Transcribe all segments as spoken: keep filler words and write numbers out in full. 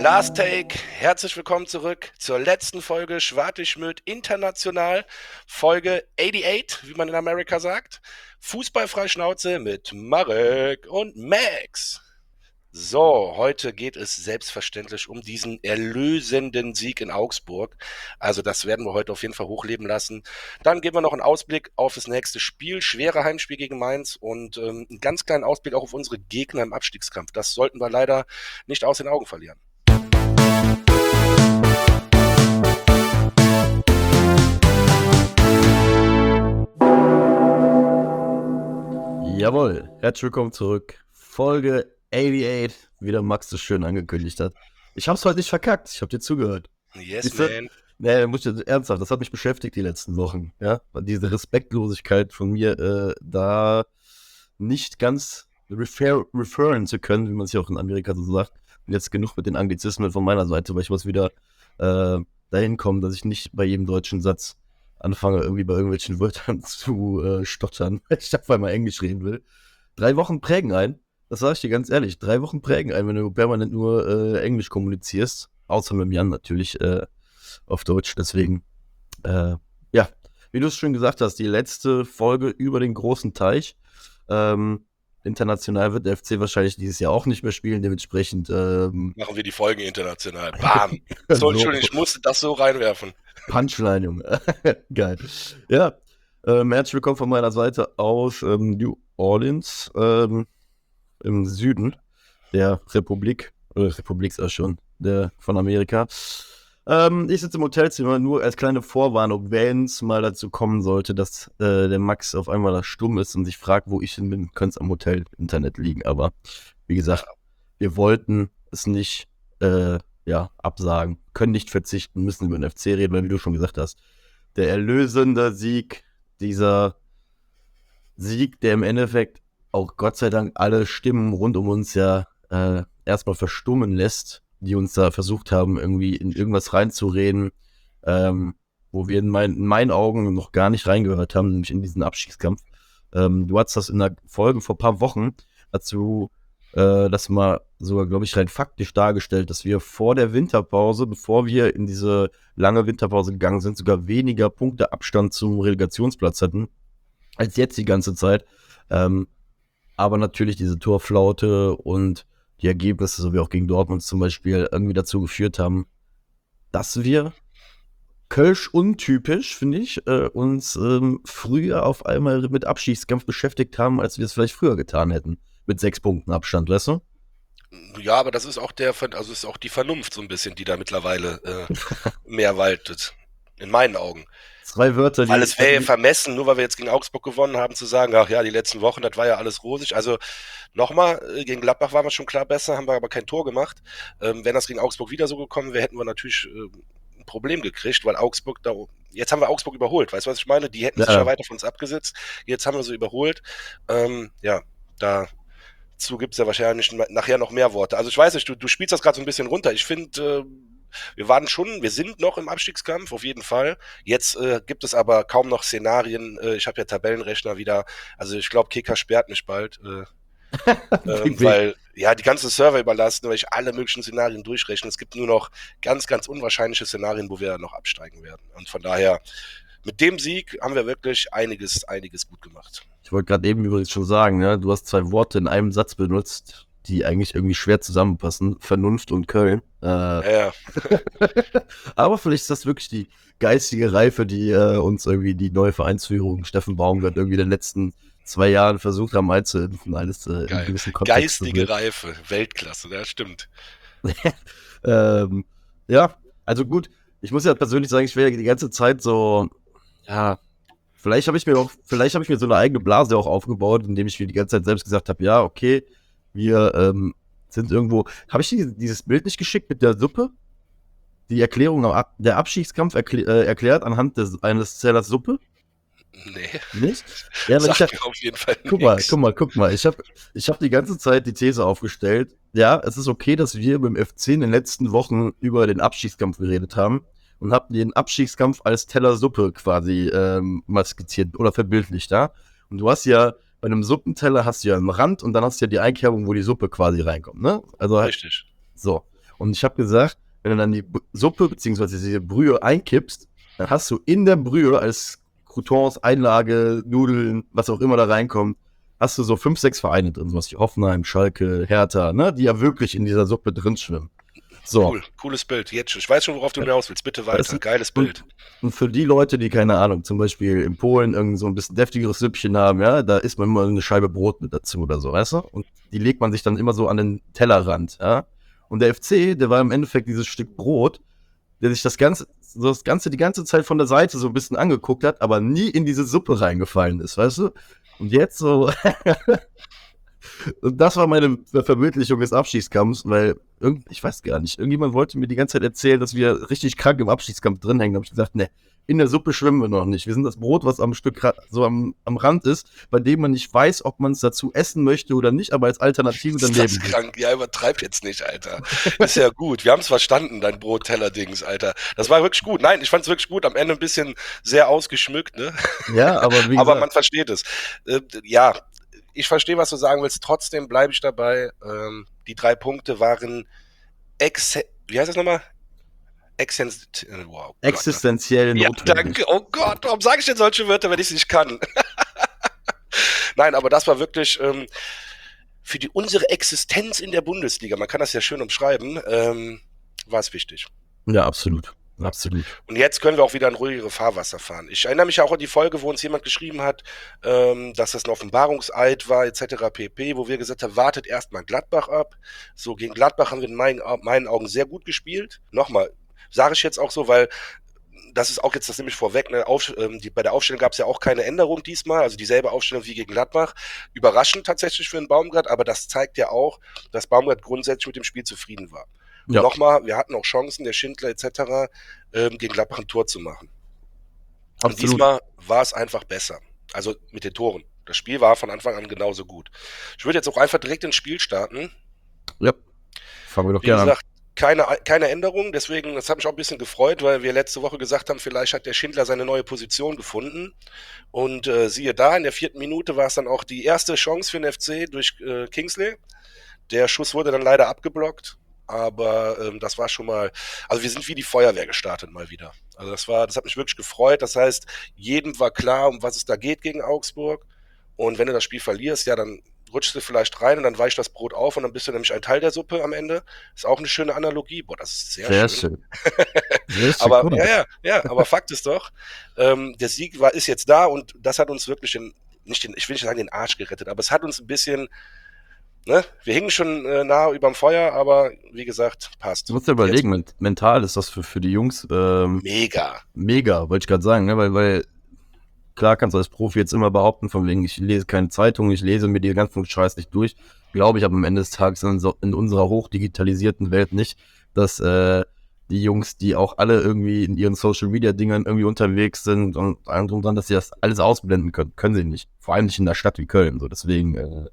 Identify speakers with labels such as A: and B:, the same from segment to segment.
A: Last Take, herzlich willkommen zurück zur letzten Folge Schwartig-Schmöd International, Folge achtundachtzig, wie man in Amerika sagt. Fußballfrei Schnauze mit Marek und Max. So, heute geht es selbstverständlich um diesen erlösenden Sieg in Augsburg. Also das werden wir heute auf jeden Fall hochleben lassen. Dann geben wir noch einen Ausblick auf das nächste Spiel, schwere Heimspiel gegen Mainz und ähm, einen ganz kleinen Ausblick auch auf unsere Gegner im Abstiegskampf. Das sollten wir leider nicht aus den Augen verlieren.
B: Jawohl, herzlich willkommen zurück. Folge achtundachtzig, wie der Max das schön angekündigt hat. Ich hab's heute nicht verkackt, ich hab dir zugehört.
A: Yes,
B: Siehste?
A: man.
B: Nee, muss ich ernsthaft, das hat mich beschäftigt die letzten Wochen. Ja, diese Respektlosigkeit von mir, äh, da nicht ganz refer referen zu können, wie man es ja auch in Amerika so sagt. Und jetzt genug mit den Anglizismen von meiner Seite, weil ich muss wieder äh, dahin kommen, dass ich nicht bei jedem deutschen Satz anfange, irgendwie bei irgendwelchen Wörtern zu äh, stottern, weil ich auf einmal Englisch reden will. Drei Wochen prägen ein, das sage ich dir ganz ehrlich, drei Wochen prägen ein, wenn du permanent nur äh, Englisch kommunizierst, außer mit Jan natürlich äh, auf Deutsch, deswegen, äh, ja, wie du es schon gesagt hast, die letzte Folge über den großen Teich, ähm, international wird der F C wahrscheinlich dieses Jahr auch nicht mehr spielen, dementsprechend ähm,
A: Machen wir die Folgen international. Bam. So,
B: so,
A: Entschuldigung, ich musste das so reinwerfen.
B: Punchline, Junge. Geil. Ja, ähm, herzlich willkommen von meiner Seite aus ähm, New Orleans, ähm, im Süden der Republik, oder Republik ist auch schon, der von Amerika. Ähm, ich sitze im Hotelzimmer, nur als kleine Vorwarnung, wenn es mal dazu kommen sollte, dass äh, der Max auf einmal da stumm ist und sich fragt, wo ich hin bin, könnte es am Hotel-Internet liegen. Aber wie gesagt, wir wollten es nicht äh, ja, absagen, können nicht verzichten, müssen über den F C reden, weil wie du schon gesagt hast, der erlösende Sieg, dieser Sieg, der im Endeffekt auch Gott sei Dank alle Stimmen rund um uns ja äh, erstmal verstummen lässt, die uns da versucht haben, irgendwie in irgendwas reinzureden, ähm, wo wir in, mein, in meinen Augen noch gar nicht reingehört haben, nämlich in diesen Abstiegskampf. Ähm, du hast das in der Folge vor ein paar Wochen dazu äh, das mal sogar, glaube ich, rein faktisch dargestellt, dass wir vor der Winterpause, bevor wir in diese lange Winterpause gegangen sind, sogar weniger Punkteabstand zum Relegationsplatz hatten, als jetzt die ganze Zeit. Ähm, aber natürlich diese Torflaute und die Ergebnisse, so wie auch gegen Dortmund zum Beispiel, irgendwie dazu geführt haben, dass wir Kölsch untypisch, finde ich, äh, uns ähm, früher auf einmal mit Abstiegskampf beschäftigt haben, als wir es vielleicht früher getan hätten. Mit sechs Punkten Abstand, weißt du?
A: Ja, aber das ist auch der, also ist auch die Vernunft so ein bisschen, die da mittlerweile äh, mehr waltet. In meinen Augen.
B: Zwei Wörter, die...
A: Weil es wäre ja vermessen, nur weil wir jetzt gegen Augsburg gewonnen haben, zu sagen, ach ja, die letzten Wochen, das war ja alles rosig. Also nochmal, gegen Gladbach waren wir schon klar besser, haben wir aber kein Tor gemacht. Ähm, wenn das gegen Augsburg wieder so gekommen wäre, hätten wir natürlich äh, ein Problem gekriegt, weil Augsburg da, jetzt haben wir Augsburg überholt, weißt du, was ich meine? Die hätten
B: Ja.
A: sich ja weiter von uns abgesetzt, jetzt haben wir sie überholt. Ähm, ja, dazu gibt es ja wahrscheinlich nachher noch mehr Worte. Also ich weiß nicht, du, du spielst das gerade so ein bisschen runter. Ich finde, äh, wir waren schon, wir sind noch im Abstiegskampf, auf jeden Fall. Jetzt äh, gibt es aber kaum noch Szenarien. Äh, ich habe ja Tabellenrechner wieder. Also ich glaube, Kicker sperrt mich bald. Äh, ähm, weil, ja, die ganzen Server überlasten, weil ich alle möglichen Szenarien durchrechne. Es gibt nur noch ganz, ganz unwahrscheinliche Szenarien, wo wir noch absteigen werden. Und von daher, mit dem Sieg haben wir wirklich einiges, einiges gut gemacht.
B: Ich wollte gerade eben übrigens schon sagen, ne, du hast zwei Worte in einem Satz benutzt, die eigentlich irgendwie schwer zusammenpassen. Vernunft und Köln. Äh,
A: ja.
B: Aber vielleicht ist das wirklich die geistige Reife, die äh, uns irgendwie die neue Vereinsführung, Steffen Baumgart, irgendwie in den letzten zwei Jahren versucht haben einzuimpfen. Alles äh, in gewissen Kontext.
A: Geistige Reife, Weltklasse, das stimmt.
B: ähm, ja, also gut, ich muss ja persönlich sagen, ich wäre die ganze Zeit so, ja, vielleicht habe ich mir auch, vielleicht habe ich mir so eine eigene Blase auch aufgebaut, indem ich mir die ganze Zeit selbst gesagt habe, ja, okay, wir ähm, sind irgendwo. Habe ich dir dieses Bild nicht geschickt mit der Suppe? Die Erklärung, Ab der Abstiegskampf erklä äh, erklärt anhand des, eines Zellers Suppe?
A: Nee.
B: Nicht? Ja, aber
A: Sagt
B: ich hab,
A: mir auf jeden Fall
B: guck
A: nix.
B: mal, guck mal, guck mal. Ich habe ich hab die ganze Zeit die These aufgestellt, ja, es ist okay, dass wir beim F C in den letzten Wochen über den Abstiegskampf geredet haben und haben den Abstiegskampf als Teller Suppe quasi ähm, mal skizziert oder verbildlicht, ja? Und du hast ja bei einem Suppenteller hast du ja einen Rand und dann hast du ja die Einkerbung, wo die Suppe quasi reinkommt, ne? Also
A: Richtig.
B: so. Und ich habe gesagt, wenn du dann die Suppe bzw. diese Brühe einkippst, dann hast du in der Brühe als Croutons, Einlage, Nudeln, was auch immer da reinkommt, hast du so fünf, sechs Vereine drin, sowas wie Hoffenheim, Schalke, Hertha, ne, die ja wirklich in dieser Suppe drin schwimmen. So.
A: Cool, cooles Bild. Jetzt schon. Ich weiß schon, worauf du hinaus willst. Bitte
B: Weißt
A: weiter.
B: du?
A: Geiles
B: Und,
A: Bild.
B: und für die Leute, die, keine Ahnung, zum Beispiel in Polen irgend so ein bisschen deftigeres Süppchen haben, ja, da isst man immer eine Scheibe Brot mit dazu oder so, weißt du? Und die legt man sich dann immer so an den Tellerrand, ja. Und der F C, der war im Endeffekt dieses Stück Brot, der sich das Ganze, so das Ganze die ganze Zeit von der Seite so ein bisschen angeguckt hat, aber nie in diese Suppe reingefallen ist, weißt du? Und jetzt so, und das war meine Verbildlichung des Abschiedskampfs, weil irgend, ich weiß gar nicht, irgendjemand wollte mir die ganze Zeit erzählen, dass wir richtig krank im Abschiedskampf drin hängen. Da habe ich gesagt, ne, in der Suppe schwimmen wir noch nicht. Wir sind das Brot, was am Stück so am, am Rand ist, bei dem man nicht weiß, ob man es dazu essen möchte oder nicht, aber als Alternative daneben.
A: Ist das krank? Ja, übertreib jetzt nicht, Alter. Ist ja gut. Wir haben es verstanden, dein Brotteller-Dings, Alter. Das war wirklich gut. Nein, ich fand es wirklich gut. Am Ende ein bisschen sehr ausgeschmückt, ne?
B: Ja, aber wie
A: Aber
B: gesagt,
A: man versteht es. Äh, ja, ich verstehe, was du sagen willst. Trotzdem bleibe ich dabei. Ähm, die drei Punkte waren ex, wie heißt das nochmal? Exzens wow,
B: existenziell
A: ja,
B: notwendig.
A: danke. Oh Gott, warum sage ich denn solche Wörter, wenn ich es nicht kann? Nein, aber das war wirklich ähm, für die unsere Existenz in der Bundesliga, man kann das ja schön umschreiben, ähm, war es wichtig.
B: Ja, absolut. Absolut.
A: Und jetzt können wir auch wieder in ruhigere Fahrwasser fahren. Ich erinnere mich auch an die Folge, wo uns jemand geschrieben hat, ähm, dass das ein Offenbarungseid war, et cetera pp., wo wir gesagt haben, wartet erstmal Gladbach ab. So, gegen Gladbach haben wir in meinen, meinen Augen sehr gut gespielt. Nochmal, sage ich jetzt auch so, weil das ist auch jetzt das nämlich vorweg, ne, auf, ähm, die, bei der Aufstellung gab es ja auch keine Änderung diesmal, also dieselbe Aufstellung wie gegen Gladbach. Überraschend tatsächlich für den Baumgart, aber das zeigt ja auch, dass Baumgart grundsätzlich mit dem Spiel zufrieden war. Und
B: Ja.
A: nochmal, wir hatten auch Chancen, der Schindler et cetera, ähm, gegen Gladbach ein Tor zu machen.
B: Absolut.
A: Und diesmal war es einfach besser. Also mit den Toren. Das Spiel war von Anfang an genauso gut. Ich würde jetzt auch einfach direkt ins Spiel starten.
B: Ja, fangen wir doch
A: Wie
B: gerne
A: gesagt, keine, keine Änderung, deswegen, das hat mich auch ein bisschen gefreut, weil wir letzte Woche gesagt haben, vielleicht hat der Schindler seine neue Position gefunden. Und äh, siehe da, in der vierten Minute war es dann auch die erste Chance für den F C durch äh, Kingsley. Der Schuss wurde dann leider abgeblockt, aber ähm, das war schon mal, also wir sind wie die Feuerwehr gestartet mal wieder. Also das war, das hat mich wirklich gefreut. Das heißt, jedem war klar, um was es da geht gegen Augsburg. Und wenn du das Spiel verlierst, ja, dann rutschst du vielleicht rein und dann weicht das Brot auf und dann bist du nämlich ein Teil der Suppe am Ende. Ist auch eine schöne Analogie. Boah, das ist sehr,
B: Sehr
A: schön.
B: schön. Sehr schön.
A: Aber
B: Cool.
A: ja, ja, ja, aber Fakt ist doch, ähm, der Sieg war, ist jetzt da und das hat uns wirklich den, nicht den, ich will nicht sagen den Arsch gerettet, aber es hat uns ein bisschen, ne, wir hingen schon äh, nah überm Feuer, aber wie gesagt, passt.
B: Du musst dir überlegen, ment mental ist das für, für die Jungs ähm,
A: Mega.
B: mega, wollte ich gerade sagen, ne? weil, weil klar kannst du als Profi jetzt immer behaupten, von wegen, ich lese keine Zeitung, ich lese mir die ganzen Scheiß nicht durch. Glaube ich aber am Ende des Tages in, so, in unserer hochdigitalisierten Welt nicht, dass äh, die Jungs, die auch alle irgendwie in ihren Social-Media-Dingern irgendwie unterwegs sind und allem drum dran, dass sie das alles ausblenden können. Können sie nicht. Vor allem nicht in einer Stadt wie Köln. So, deswegen, äh,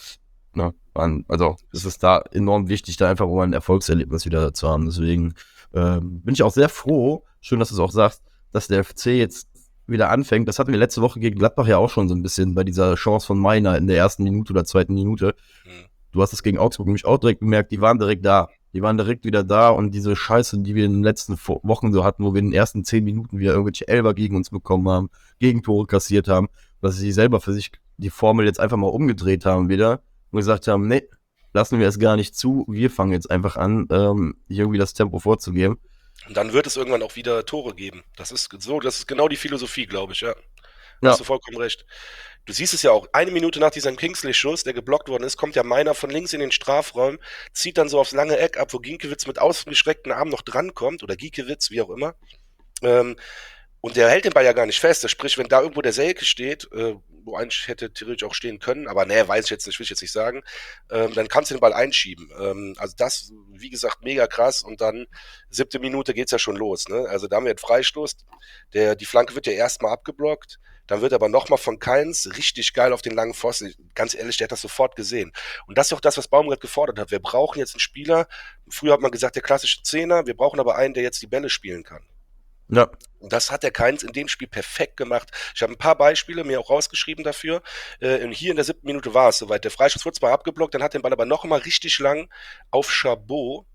B: na, also es ist da enorm wichtig, da einfach mal ein Erfolgserlebnis wieder zu haben. Deswegen äh, bin ich auch sehr froh, schön, dass du es auch sagst, dass der F C jetzt wieder anfängt. Das hatten wir letzte Woche gegen Gladbach ja auch schon so ein bisschen bei dieser Chance von Meiner in der ersten Minute oder zweiten Minute.
A: Hm.
B: Du hast es gegen Augsburg nämlich auch direkt gemerkt, die waren direkt da. Die waren direkt wieder da und diese Scheiße, die wir in den letzten Wochen so hatten, wo wir in den ersten zehn Minuten wieder irgendwelche Elfer gegen uns bekommen haben, Gegentore kassiert haben, dass sie selber für sich die Formel jetzt einfach mal umgedreht haben wieder und gesagt haben, nee, lassen wir es gar nicht zu, wir fangen jetzt einfach an, ähm, hier irgendwie das Tempo vorzugeben.
A: Und dann wird es irgendwann auch wieder Tore geben. Das ist so, das ist genau die Philosophie, glaube ich, ja.
B: Ja.
A: Hast du vollkommen recht. Du siehst es ja auch, eine Minute nach diesem Kingsley-Schuss, der geblockt worden ist, kommt ja Meiner von links in den Strafraum, zieht dann so aufs lange Eck ab, wo Ginkiewicz mit ausgestreckten Armen noch drankommt, oder Giekewitz, wie auch immer. Ähm, und der hält den Ball ja gar nicht fest. Sprich, wenn da irgendwo der Selke steht, äh, wo eigentlich hätte theoretisch auch stehen können, aber nee, weiß ich jetzt nicht, will ich jetzt nicht sagen, ähm, dann kannst du den Ball einschieben. Ähm, also das, wie gesagt, mega krass. Und dann, siebte Minute geht's ja schon los. Ne? Also da haben wir einen Freistoß. Der, die Flanke wird ja erstmal abgeblockt. Dann wird aber nochmal von Keins richtig geil auf den langen Pfosten. Ganz ehrlich, der hat das sofort gesehen. Und das ist auch das, was Baumgart gefordert hat. Wir brauchen jetzt einen Spieler. Früher hat man gesagt, der klassische Zehner. Wir brauchen aber einen, der jetzt die Bälle spielen kann.
B: Ja.
A: Und das hat der Keins in dem Spiel perfekt gemacht. Ich habe ein paar Beispiele mir auch rausgeschrieben dafür. Äh, und hier in der siebten Minute war es soweit. Der Freistoß wurde zwar abgeblockt, dann hat den Ball aber noch mal richtig lang auf Chabot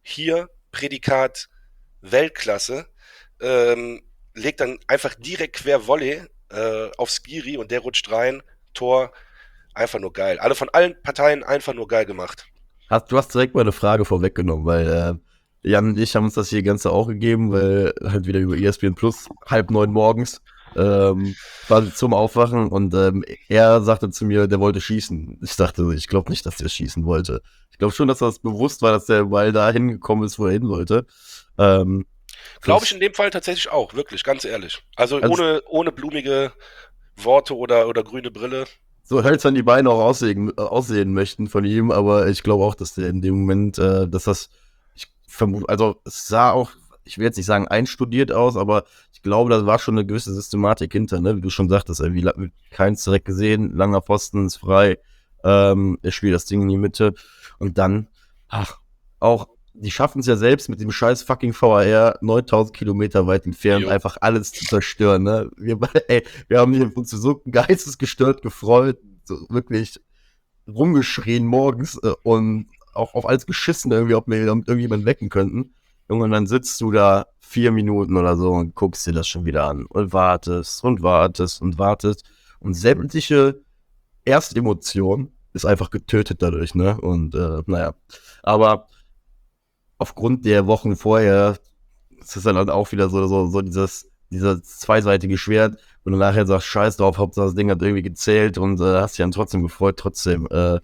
A: hier Prädikat Weltklasse, ähm, legt dann einfach direkt quer Volley äh, auf Skiri und der rutscht rein, Tor, einfach nur geil. Alle von allen Parteien einfach nur geil gemacht.
B: Hast, du hast direkt mal eine Frage vorweggenommen, weil äh, Jan und ich haben uns das hier Ganze auch gegeben, weil halt wieder über E S P N Plus, halb neun morgens, ähm, quasi zum Aufwachen und ähm, er sagte zu mir, der wollte schießen. Ich dachte, ich glaube nicht, dass der schießen wollte. Ich glaube schon, dass das bewusst war, dass der Ball da hingekommen ist, wo er hin wollte. Ähm,
A: Glaube
B: das,
A: ich in dem Fall tatsächlich auch, wirklich, ganz ehrlich. Also
B: also
A: ohne, ohne blumige Worte oder, oder grüne Brille.
B: so hölzern die Beine auch aussehen, äh, aussehen möchten von ihm, aber ich glaube auch, dass der in dem Moment, äh, dass das, ich vermute, also es sah auch, ich will jetzt nicht sagen einstudiert aus, aber ich glaube, da war schon eine gewisse Systematik hinter, ne? Wie du schon sagtest, irgendwie keins direkt gesehen, langer Pfosten ist frei, ähm, er spielt das Ding in die Mitte und dann, ach, auch, die schaffen es ja selbst mit dem scheiß fucking V A R neuntausend Kilometer weit entfernt,
A: Jo.
B: einfach alles zu zerstören, ne? Wir, ey, wir haben uns so geistesgestört gefreut, so wirklich rumgeschrien morgens äh, und auch auf alles geschissen, irgendwie, ob wir irgendjemanden wecken könnten. Junge, und dann sitzt du da vier Minuten oder so und guckst dir das schon wieder an und wartest und wartest und wartest und sämtliche Erstemotion ist einfach getötet dadurch, ne? Und äh, naja, aber aufgrund der Wochen vorher ist es dann halt auch wieder so, so, so dieses, dieses zweiseitige Schwert, und du nachher sagst, scheiß drauf, Hauptsache das Ding hat irgendwie gezählt und äh, hast dich dann trotzdem gefreut, trotzdem, äh,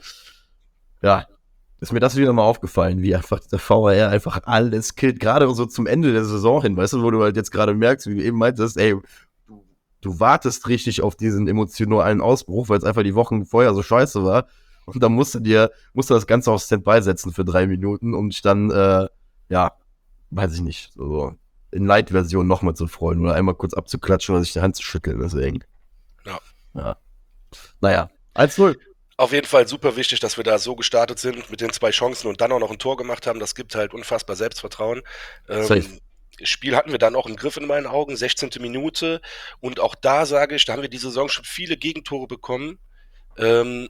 B: ja, ist mir das wieder mal aufgefallen, wie einfach der V A R einfach alles killt, gerade so zum Ende der Saison hin, weißt du, wo du halt jetzt gerade merkst, wie du eben meintest, ey, du, du wartest richtig auf diesen emotionalen Ausbruch, weil es einfach die Wochen vorher so scheiße war, und dann musst du dir, musst du das Ganze auf Standby setzen für drei Minuten, um dich dann, äh, ja, weiß ich nicht, so in Light-Version nochmal zu freuen oder einmal kurz abzuklatschen oder sich die Hand zu schütteln, deswegen.
A: Ja.
B: Ja. Naja, eins null.
A: Auf jeden Fall super wichtig, dass wir da so gestartet sind mit den zwei Chancen und dann auch noch ein Tor gemacht haben. Das gibt halt unfassbar Selbstvertrauen.
B: Safe.
A: Ähm, Spiel hatten wir dann auch im Griff in meinen Augen, sechzehnte Minute. Und auch da sage ich, da haben wir die Saison schon viele Gegentore bekommen. Ähm,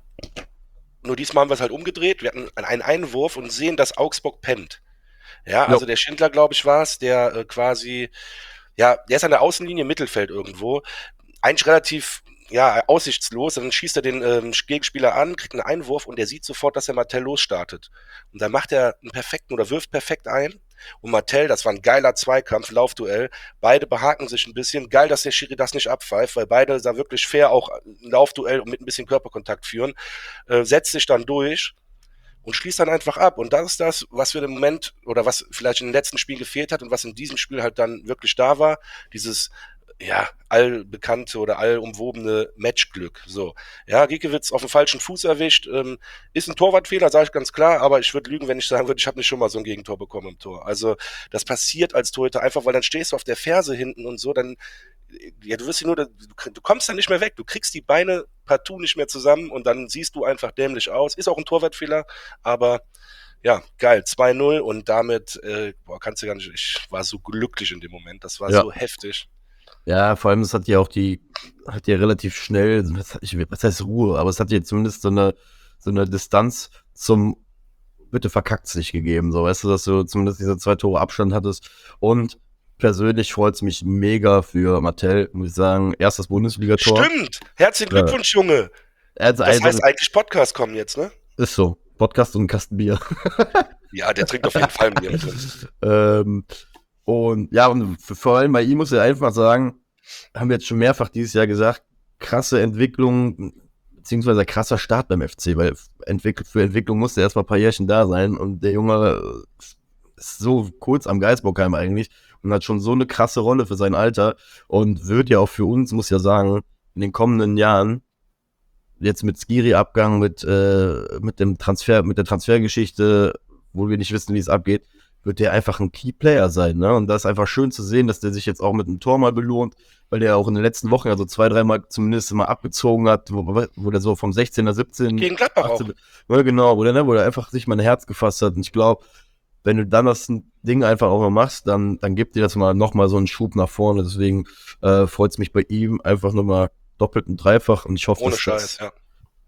A: nur diesmal haben wir es halt umgedreht. Wir hatten einen Einwurf und sehen, dass Augsburg pennt. Ja,
B: Jo.
A: also der Schindler, glaube ich, war es, der äh, quasi, ja, der ist an der Außenlinie Mittelfeld irgendwo. Eigentlich relativ, ja, aussichtslos. Dann schießt er den ähm, Gegenspieler an, kriegt einen Einwurf und der sieht sofort, dass er Martell losstartet. Und dann macht er einen perfekten oder wirft perfekt ein. Und Martell, das war ein geiler Zweikampf, Laufduell. Beide behaken sich ein bisschen. Geil, dass der Schiri das nicht abpfeift, weil beide da wirklich fair auch ein Laufduell und mit ein bisschen Körperkontakt führen. Äh, setzt sich dann durch und schließt dann einfach ab. Und das ist das, was wir im Moment oder was vielleicht in den letzten Spielen gefehlt hat und was in diesem Spiel halt dann wirklich da war. Dieses, ja, allbekannte oder allumwobene Matchglück. So, ja, Giekewitz auf dem falschen Fuß erwischt, ähm, ist ein Torwartfehler, sage ich ganz klar, aber ich würde lügen, wenn ich sagen würde, ich habe nicht schon mal so ein Gegentor bekommen im Tor. Also das passiert als Torhüter einfach, weil dann stehst du auf der Ferse hinten und so, dann, ja, du wirst nur, du, du kommst dann nicht mehr weg, du kriegst die Beine partout nicht mehr zusammen und dann siehst du einfach dämlich aus. Ist auch ein Torwartfehler, aber ja, geil, zwei null und damit, äh, boah, kannst du gar nicht, ich war so glücklich in dem Moment, das war
B: Ja.
A: so heftig.
B: Ja, vor allem, es hat ja auch die, hat ja relativ schnell, was, ich, was heißt Ruhe, aber es hat ja zumindest so eine, so eine Distanz zum, bitte verkackt's nicht gegeben, so, weißt du, dass du zumindest diese zwei Tore Abstand hattest. Und persönlich freut es mich mega für Martell, muss ich sagen, erstes Bundesligator.
A: Stimmt! Herzlichen Glückwunsch, Junge!
B: Also,
A: Das
B: also,
A: heißt eigentlich Podcast kommen jetzt, ne?
B: ist so, Podcast und ein Kasten Bier.
A: Ja, der trinkt auf jeden Fall ein Bier mit drin.
B: ähm, und ja, und vor allem bei ihm muss ich einfach sagen, haben wir jetzt schon mehrfach dieses Jahr gesagt, krasse Entwicklung, beziehungsweise krasser Start beim F C, weil entwickelt, für Entwicklung musste erst mal ein paar Jährchen da sein und der Junge ist so kurz am Geisbockheim eigentlich und hat schon so eine krasse Rolle für sein Alter und wird ja auch für uns, muss ja sagen, in den kommenden Jahren, jetzt mit Skiri-Abgang, mit, äh, mit dem Transfer, mit der Transfergeschichte, wo wir nicht wissen, wie es abgeht, wird der einfach ein Key-Player sein, ne? Und das ist einfach schön zu sehen, dass der sich jetzt auch mit einem Tor mal belohnt, weil der auch in den letzten Wochen ja so zwei, dreimal zumindest mal abgezogen hat, wo, wo der so vom sechzehner, siebzehn
A: Gegen Gladbach
B: achtzehn,
A: auch.
B: Ja, genau, wo der, ne, wo der einfach sich mal ein Herz gefasst hat. Und ich glaube, wenn du dann das Ding einfach auch mal machst, dann, dann gibt dir das mal nochmal so einen Schub nach vorne. Deswegen äh, freut es mich bei ihm einfach nochmal doppelt und dreifach. Und ich hoffe,
A: Ohne
B: dass
A: Scheiß,
B: das,
A: ja.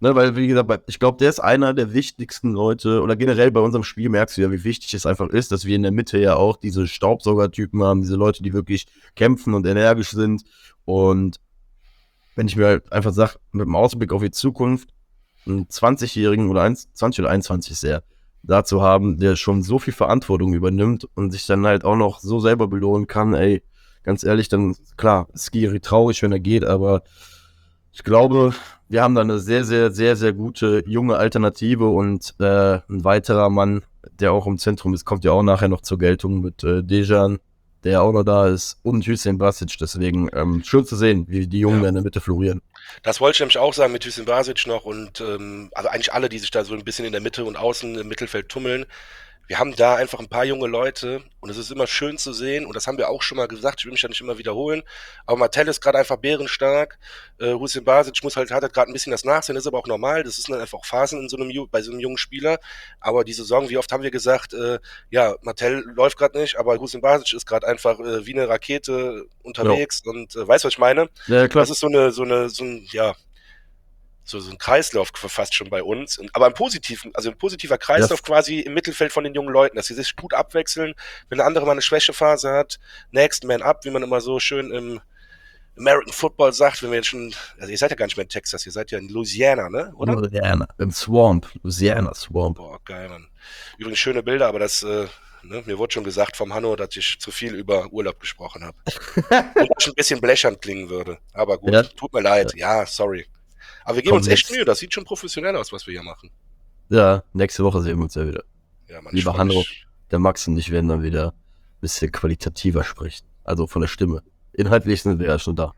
B: Ne, weil, wie gesagt, ich glaube, der ist einer der wichtigsten Leute, oder generell bei unserem Spiel merkst du ja, wie wichtig es einfach ist, dass wir in der Mitte ja auch diese Staubsaugertypen haben, diese Leute, die wirklich kämpfen und energisch sind. Und wenn ich mir halt einfach sage, mit dem Ausblick auf die Zukunft, einen zwanzigjährigen oder zwanzig oder einundzwanzig sehr, dazu haben, der schon so viel Verantwortung übernimmt und sich dann halt auch noch so selber belohnen kann, ey, ganz ehrlich, dann, klar, ist Skiri traurig, wenn er geht, aber ich glaube, wir haben da eine sehr, sehr, sehr, sehr gute junge Alternative und äh, ein weiterer Mann, der auch im Zentrum ist, kommt ja auch nachher noch zur Geltung mit äh, Dejan, der auch noch da ist, und Hüseyin Basic. Deswegen ähm, schön zu sehen, wie die Jungen
A: Ja.
B: da in der Mitte florieren.
A: Das wollte ich nämlich auch sagen mit Hüseyin Basic noch und ähm, also eigentlich alle, die sich da so ein bisschen in der Mitte und außen im Mittelfeld tummeln. Wir haben da einfach ein paar junge Leute und es ist immer schön zu sehen und das haben wir auch schon mal gesagt, ich will mich ja nicht immer wiederholen, aber Martell ist gerade einfach bärenstark, äh, Hüseyin Basic muss halt, hat halt gerade ein bisschen das Nachsehen, das ist aber auch normal, das ist dann einfach auch Phasen in so einem, bei so einem jungen Spieler, aber die Saison, wie oft haben wir gesagt, äh, ja, Martell läuft gerade nicht, aber Hüseyin Basic ist gerade einfach äh, wie eine Rakete unterwegs ja. und äh, weißt du, was ich meine?
B: Ja, klar.
A: Das ist so eine, so eine, so ein, ja, so, so ein Kreislauf fast schon bei uns. Aber ein positiven, also ein positiver Kreislauf ja. quasi im Mittelfeld von den jungen Leuten, dass sie sich gut abwechseln. Wenn der andere mal eine Schwächephase hat, next man up, wie man immer so schön im American Football sagt, wenn wir jetzt schon, also ihr seid ja gar nicht mehr in Texas, ihr seid ja in Louisiana, ne? Oder?
B: Louisiana, im Swamp, Louisiana Swamp.
A: Boah, geil, Mann. Übrigens schöne Bilder, aber das, äh, ne, mir wurde schon gesagt vom Hanno, dass ich zu viel über Urlaub gesprochen habe. Und dass ich ein bisschen blechern klingen würde. Aber gut, ja. tut mir leid. Ja, ja sorry. Aber wir geben Komm, uns echt Mühe, das sieht schon professionell aus, was wir hier machen.
B: Ja, nächste Woche sehen wir uns ja wieder.
A: Ja, Mann,
B: Lieber Hanno, der Max und ich werden dann wieder ein bisschen qualitativer sprechen. Also von der Stimme. Inhaltlich sind wir ja schon da.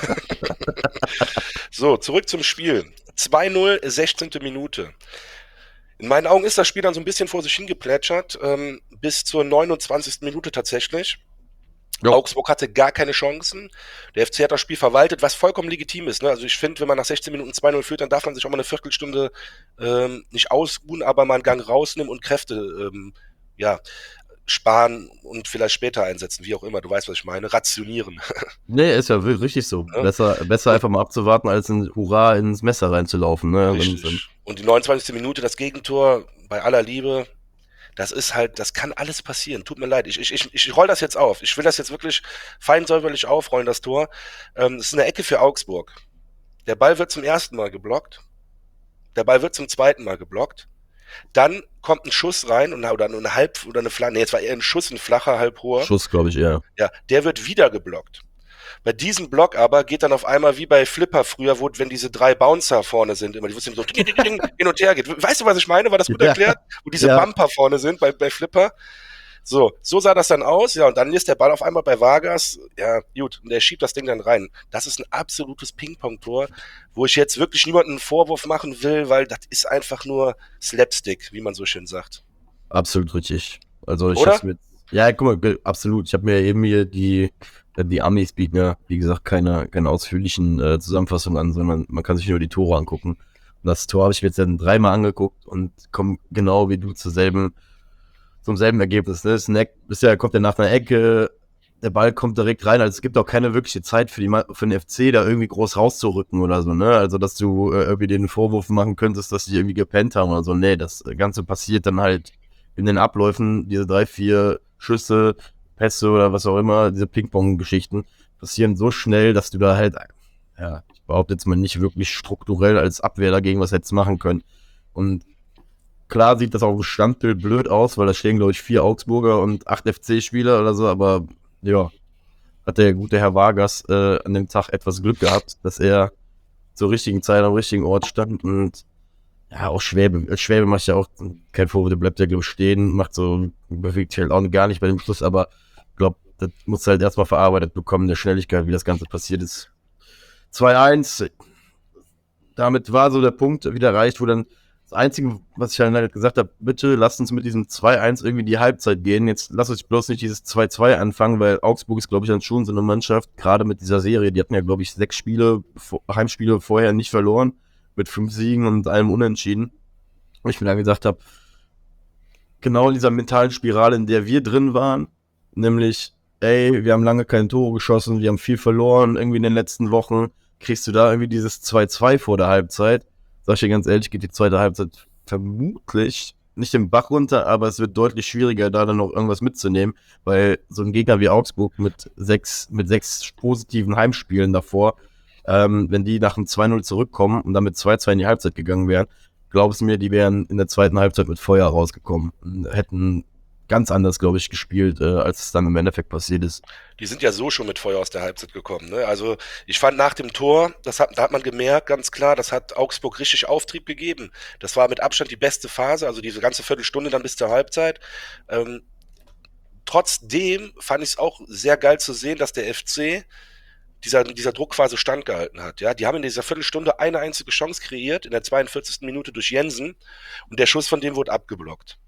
A: So, zurück zum Spiel. zwei null, sechzehnte Minute. In meinen Augen ist das Spiel dann so ein bisschen vor sich hingeplätschert, ähm, bis zur neunundzwanzigsten Minute tatsächlich. Jo. Augsburg hatte gar keine Chancen. Der F C hat das Spiel verwaltet, was vollkommen legitim ist. Ne? Also ich finde, wenn man nach sechzehn Minuten zwei null führt, dann darf man sich auch mal eine Viertelstunde ähm, nicht ausruhen, aber mal einen Gang rausnehmen und Kräfte ähm, ja, sparen und vielleicht später einsetzen, wie auch immer. Du weißt, was ich meine. Rationieren.
B: Nee, ist ja richtig so. Ja. Besser, besser einfach mal abzuwarten, als ein Hurra ins Messer reinzulaufen. Ne?
A: Richtig. Und die neunundzwanzigste Minute, das Gegentor, bei aller Liebe, das ist halt, das kann alles passieren. Tut mir leid. Ich, ich, ich, ich roll das jetzt auf. Ich will das jetzt wirklich fein säuberlich aufrollen, das Tor. Ähm, das ist eine Ecke für Augsburg. Der Ball wird zum ersten Mal geblockt. Der Ball wird zum zweiten Mal geblockt. Dann kommt ein Schuss rein und, oder eine halb oder eine flache, nee, jetzt war eher ein Schuss, ein flacher, halb hoher.
B: Schuss, glaube ich, eher.
A: Ja, der wird wieder geblockt. Bei diesem Block aber geht dann auf einmal wie bei Flipper früher, wo, wenn diese drei Bouncer vorne sind, immer, die wussten so ding, ding, ding, hin und her geht. Weißt du, was ich meine? War das gut ja. erklärt? Wo diese ja. Bumper vorne sind bei, bei Flipper. So, so sah das dann aus, ja, und dann ist der Ball auf einmal bei Vargas, ja, gut, und der schiebt das Ding dann rein. Das ist ein absolutes Ping-Pong-Tor, wo ich jetzt wirklich niemanden einen Vorwurf machen will, weil das ist einfach nur Slapstick, wie man so schön sagt.
B: Absolut richtig. Also ich hab's mit, ja, guck mal, absolut. Ich habe mir eben hier die Die Amis bieten ja, wie gesagt, keine, keine ausführlichen äh, Zusammenfassungen an, sondern man kann sich nur die Tore angucken. Und das Tor habe ich mir jetzt dann dreimal angeguckt und komme genau wie du zur selben, zum selben Ergebnis. Ne? Ist ein Eck, ist ja, kommt ja nach einer Ecke, der Ball kommt direkt rein. Also es gibt auch keine wirkliche Zeit für, die, für den F C, da irgendwie groß rauszurücken oder so. Ne? Also dass du äh, irgendwie den Vorwurf machen könntest, dass die irgendwie gepennt haben oder so. Nee, das Ganze passiert dann halt in den Abläufen, diese drei, vier Schüsse, Pässe oder was auch immer, diese Ping-Pong-Geschichten passieren so schnell, dass du da halt, ja, ich behaupte jetzt mal nicht wirklich strukturell als Abwehr dagegen was hättest machen können. Und klar sieht das auf dem Standbild blöd aus, weil da stehen, glaube ich, vier Augsburger und acht F C-Spieler oder so, aber ja, hat der gute Herr Vargas äh, an dem Tag etwas Glück gehabt, dass er zur richtigen Zeit am richtigen Ort stand und ja, auch Schwäbe. Schwäbe macht ja auch kein Vorwurf, der bleibt ja, glaube ich, stehen, macht so, bewegt sich halt auch gar nicht bei dem Schluss, aber ich glaube, das muss halt erstmal verarbeitet bekommen, der Schnelligkeit, wie das Ganze passiert ist. zwei eins, damit war so der Punkt wieder erreicht, wo dann das Einzige, was ich dann halt gesagt habe, bitte lasst uns mit diesem zwei eins irgendwie die Halbzeit gehen, jetzt lasst euch bloß nicht dieses zwei zwei anfangen, weil Augsburg ist, glaube ich, dann schon so eine Mannschaft, gerade mit dieser Serie, die hatten ja, glaube ich, sechs Spiele, Heimspiele vorher nicht verloren, mit fünf Siegen und allem Unentschieden. Und ich mir dann gesagt habe, genau in dieser mentalen Spirale, in der wir drin waren, nämlich, ey, wir haben lange keine Tore geschossen, wir haben viel verloren irgendwie in den letzten Wochen, kriegst du da irgendwie dieses zwei zwei vor der Halbzeit sag ich dir ganz ehrlich, geht die zweite Halbzeit vermutlich nicht den Bach runter, aber es wird deutlich schwieriger, da dann noch irgendwas mitzunehmen, weil so ein Gegner wie Augsburg mit sechs, mit sechs positiven Heimspielen davor, ähm, wenn die nach einem zwei null zurückkommen und dann mit zwei zwei in die Halbzeit gegangen wären, glaubst du mir, die wären in der zweiten Halbzeit mit Feuer rausgekommen und hätten ganz anders, glaube ich, gespielt, äh, als es dann im Endeffekt passiert ist.
A: Die sind ja so schon mit Feuer aus der Halbzeit gekommen. Ne? Also ich fand nach dem Tor, das hat, da hat man gemerkt, ganz klar, das hat Augsburg richtig Auftrieb gegeben. Das war mit Abstand die beste Phase, also diese ganze Viertelstunde dann bis zur Halbzeit. Ähm, trotzdem fand ich es auch sehr geil zu sehen, dass der F C dieser, dieser Druckphase standgehalten hat. Ja, die haben in dieser Viertelstunde eine einzige Chance kreiert, in der zweiundvierzigsten Minute durch Jensen, und der Schuss von dem wurde abgeblockt.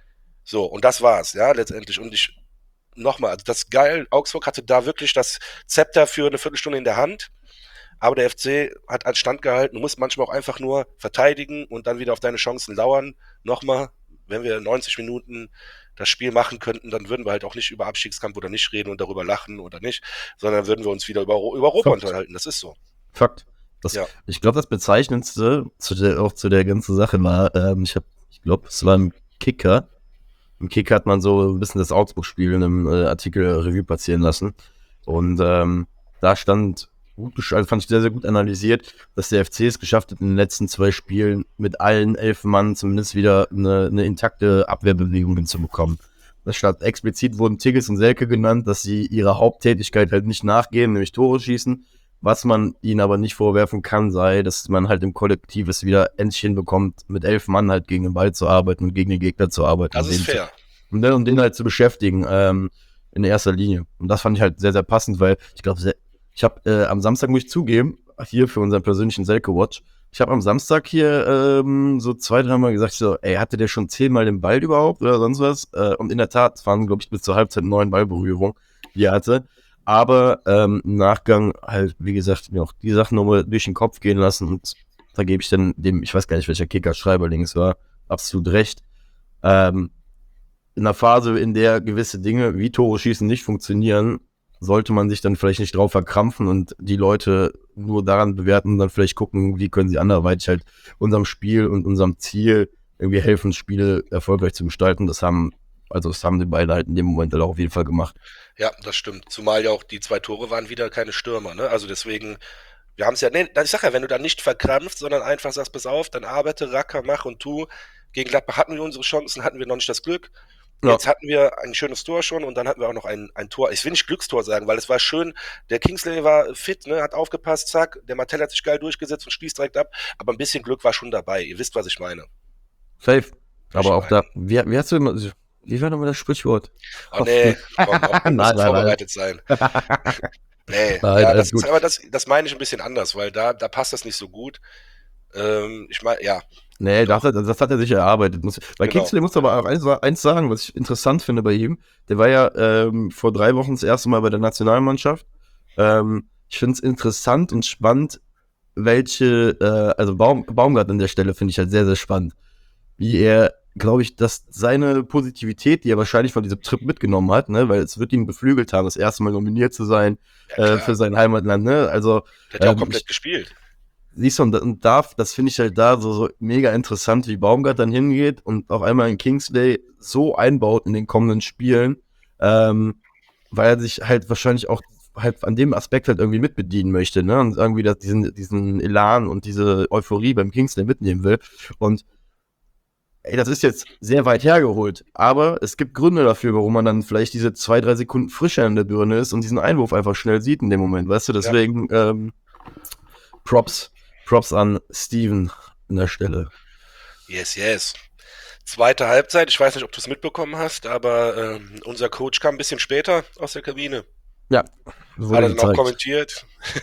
A: So, und das war's, ja, letztendlich. Und ich, nochmal, also das ist geil, Augsburg hatte da wirklich das Zepter für eine Viertelstunde in der Hand, aber der F C hat an Stand gehalten. Du musst manchmal auch einfach nur verteidigen und dann wieder auf deine Chancen lauern. Nochmal, wenn wir neunzig Minuten das Spiel machen könnten, dann würden wir halt auch nicht über Abstiegskampf oder nicht reden und darüber lachen oder nicht, sondern würden wir uns wieder über, über Europa
B: Fakt.
A: unterhalten. Das ist so.
B: Fakt. Das,
A: Ja.
B: Ich glaube, das Bezeichnendste zu der, auch zu der ganzen Sache war, ähm, ich habe, ich glaube, es war im Kicker. Im Kicker hat man so ein bisschen das Augsburg-Spiel in einem äh, Artikel Revue passieren lassen. Und ähm, da stand, gut, also fand ich sehr, sehr gut analysiert, dass der F C es geschafft hat, in den letzten zwei Spielen mit allen elf Mann zumindest wieder eine, eine intakte Abwehrbewegung hinzubekommen. Das stand explizit, wurden Tigges und Selke genannt, dass sie ihrer Haupttätigkeit halt nicht nachgehen, nämlich Tore schießen. Was man ihnen aber nicht vorwerfen kann, sei, dass man halt im Kollektiv es wieder endlich hinbekommt, mit elf Mann halt gegen den Ball zu arbeiten und gegen den Gegner zu arbeiten.
A: Das ist fair.
B: Zu, und, den, und den halt zu beschäftigen, ähm, in erster Linie. Und das fand ich halt sehr, sehr passend, weil ich glaube, ich habe äh, am Samstag, muss ich zugeben, hier für unseren persönlichen Selke-Watch, ich habe am Samstag hier ähm, so zwei, dreimal gesagt, so, ey, hatte der schon zehnmal den Ball überhaupt oder sonst was? Äh, und in der Tat waren, glaube ich, bis zur Halbzeit neun Ballberührungen, die er hatte. Aber ähm, im Nachgang halt, wie gesagt, mir auch die Sachen nochmal durch den Kopf gehen lassen und da gebe ich dann dem, ich weiß gar nicht, welcher Kicker-Schreiberling es war, absolut recht. Ähm, in einer Phase, in der gewisse Dinge wie Tore schießen nicht funktionieren, sollte man sich dann vielleicht nicht drauf verkrampfen und die Leute nur daran bewerten und dann vielleicht gucken, wie können sie anderweitig halt unserem Spiel und unserem Ziel irgendwie helfen, Spiele erfolgreich zu gestalten. Das haben Also das haben die beiden halt in dem Moment halt auch auf jeden Fall gemacht.
A: Ja, das stimmt. Zumal ja auch die zwei Tore waren wieder keine Stürmer, ne? Also deswegen, wir haben es ja, nee, ich sag ja, wenn du da nicht verkrampfst, sondern einfach sagst, pass auf, dann arbeite, racker, mach und tu. Gegen Gladbach hatten wir unsere Chancen, hatten wir noch nicht das Glück.
B: Ja.
A: Jetzt hatten wir ein schönes Tor schon und dann hatten wir auch noch ein, ein Tor. Ich will nicht Glückstor sagen, weil es war schön. Der Kingsley war fit, ne, hat aufgepasst, zack. Der Martell hat sich geil durchgesetzt und schließt direkt ab. Aber ein bisschen Glück war schon dabei. Ihr wisst, was ich meine.
B: Safe. Aber auch
A: meine.
B: da, wie, wie hast du immer, wie war nochmal das Sprichwort?
A: Oh nee, komm, auch du musst
B: Nein, nein,
A: vorbereitet sein. Nee,
B: Nein,
A: ja,
B: alles
A: das ist,
B: gut.
A: aber das, das meine ich ein bisschen anders, weil da, da passt das nicht so gut. Ähm, ich meine, ja,
B: Nee, das hat, das hat er sich erarbeitet. Muss, bei
A: Genau.
B: Kingsley muss aber auch eins, eins sagen, was ich interessant finde bei ihm. Der war ja ähm, vor drei Wochen das erste Mal bei der Nationalmannschaft. Ähm, ich finde es interessant und spannend, welche, äh, also Baum, Baumgart an der Stelle finde ich halt sehr, sehr spannend. Wie er, glaube ich, dass seine Positivität, die er wahrscheinlich von diesem Trip mitgenommen hat, ne, weil es wird ihn beflügelt haben, das erste Mal nominiert zu sein
A: Ja,
B: äh,
A: klar.
B: für sein Heimatland, ne? Also
A: Der hat ja auch
B: ähm,
A: komplett
B: ich,
A: gespielt.
B: siehst du, und, und darf, das finde ich halt da so, so mega interessant, wie Baumgart dann hingeht und auch einmal in Kingsley so einbaut in den kommenden Spielen, ähm, weil er sich halt wahrscheinlich auch halt an dem Aspekt halt irgendwie mitbedienen möchte, ne? Und irgendwie das, diesen, diesen Elan und diese Euphorie beim Kingsley mitnehmen will. Und ey, das ist jetzt sehr weit hergeholt, aber es gibt Gründe dafür, warum man dann vielleicht diese zwei, drei Sekunden frischer in der Birne ist und diesen Einwurf einfach schnell sieht in dem Moment, weißt du? Deswegen ähm, Props, Props an Steven an der Stelle.
A: Yes, yes. Zweite Halbzeit, ich weiß nicht, ob du es mitbekommen hast, aber ähm, unser Coach kam ein bisschen später aus der Kabine.
B: Ja,
A: Hat
B: wurde
A: er dann auch
B: gezeigt.
A: kommentiert.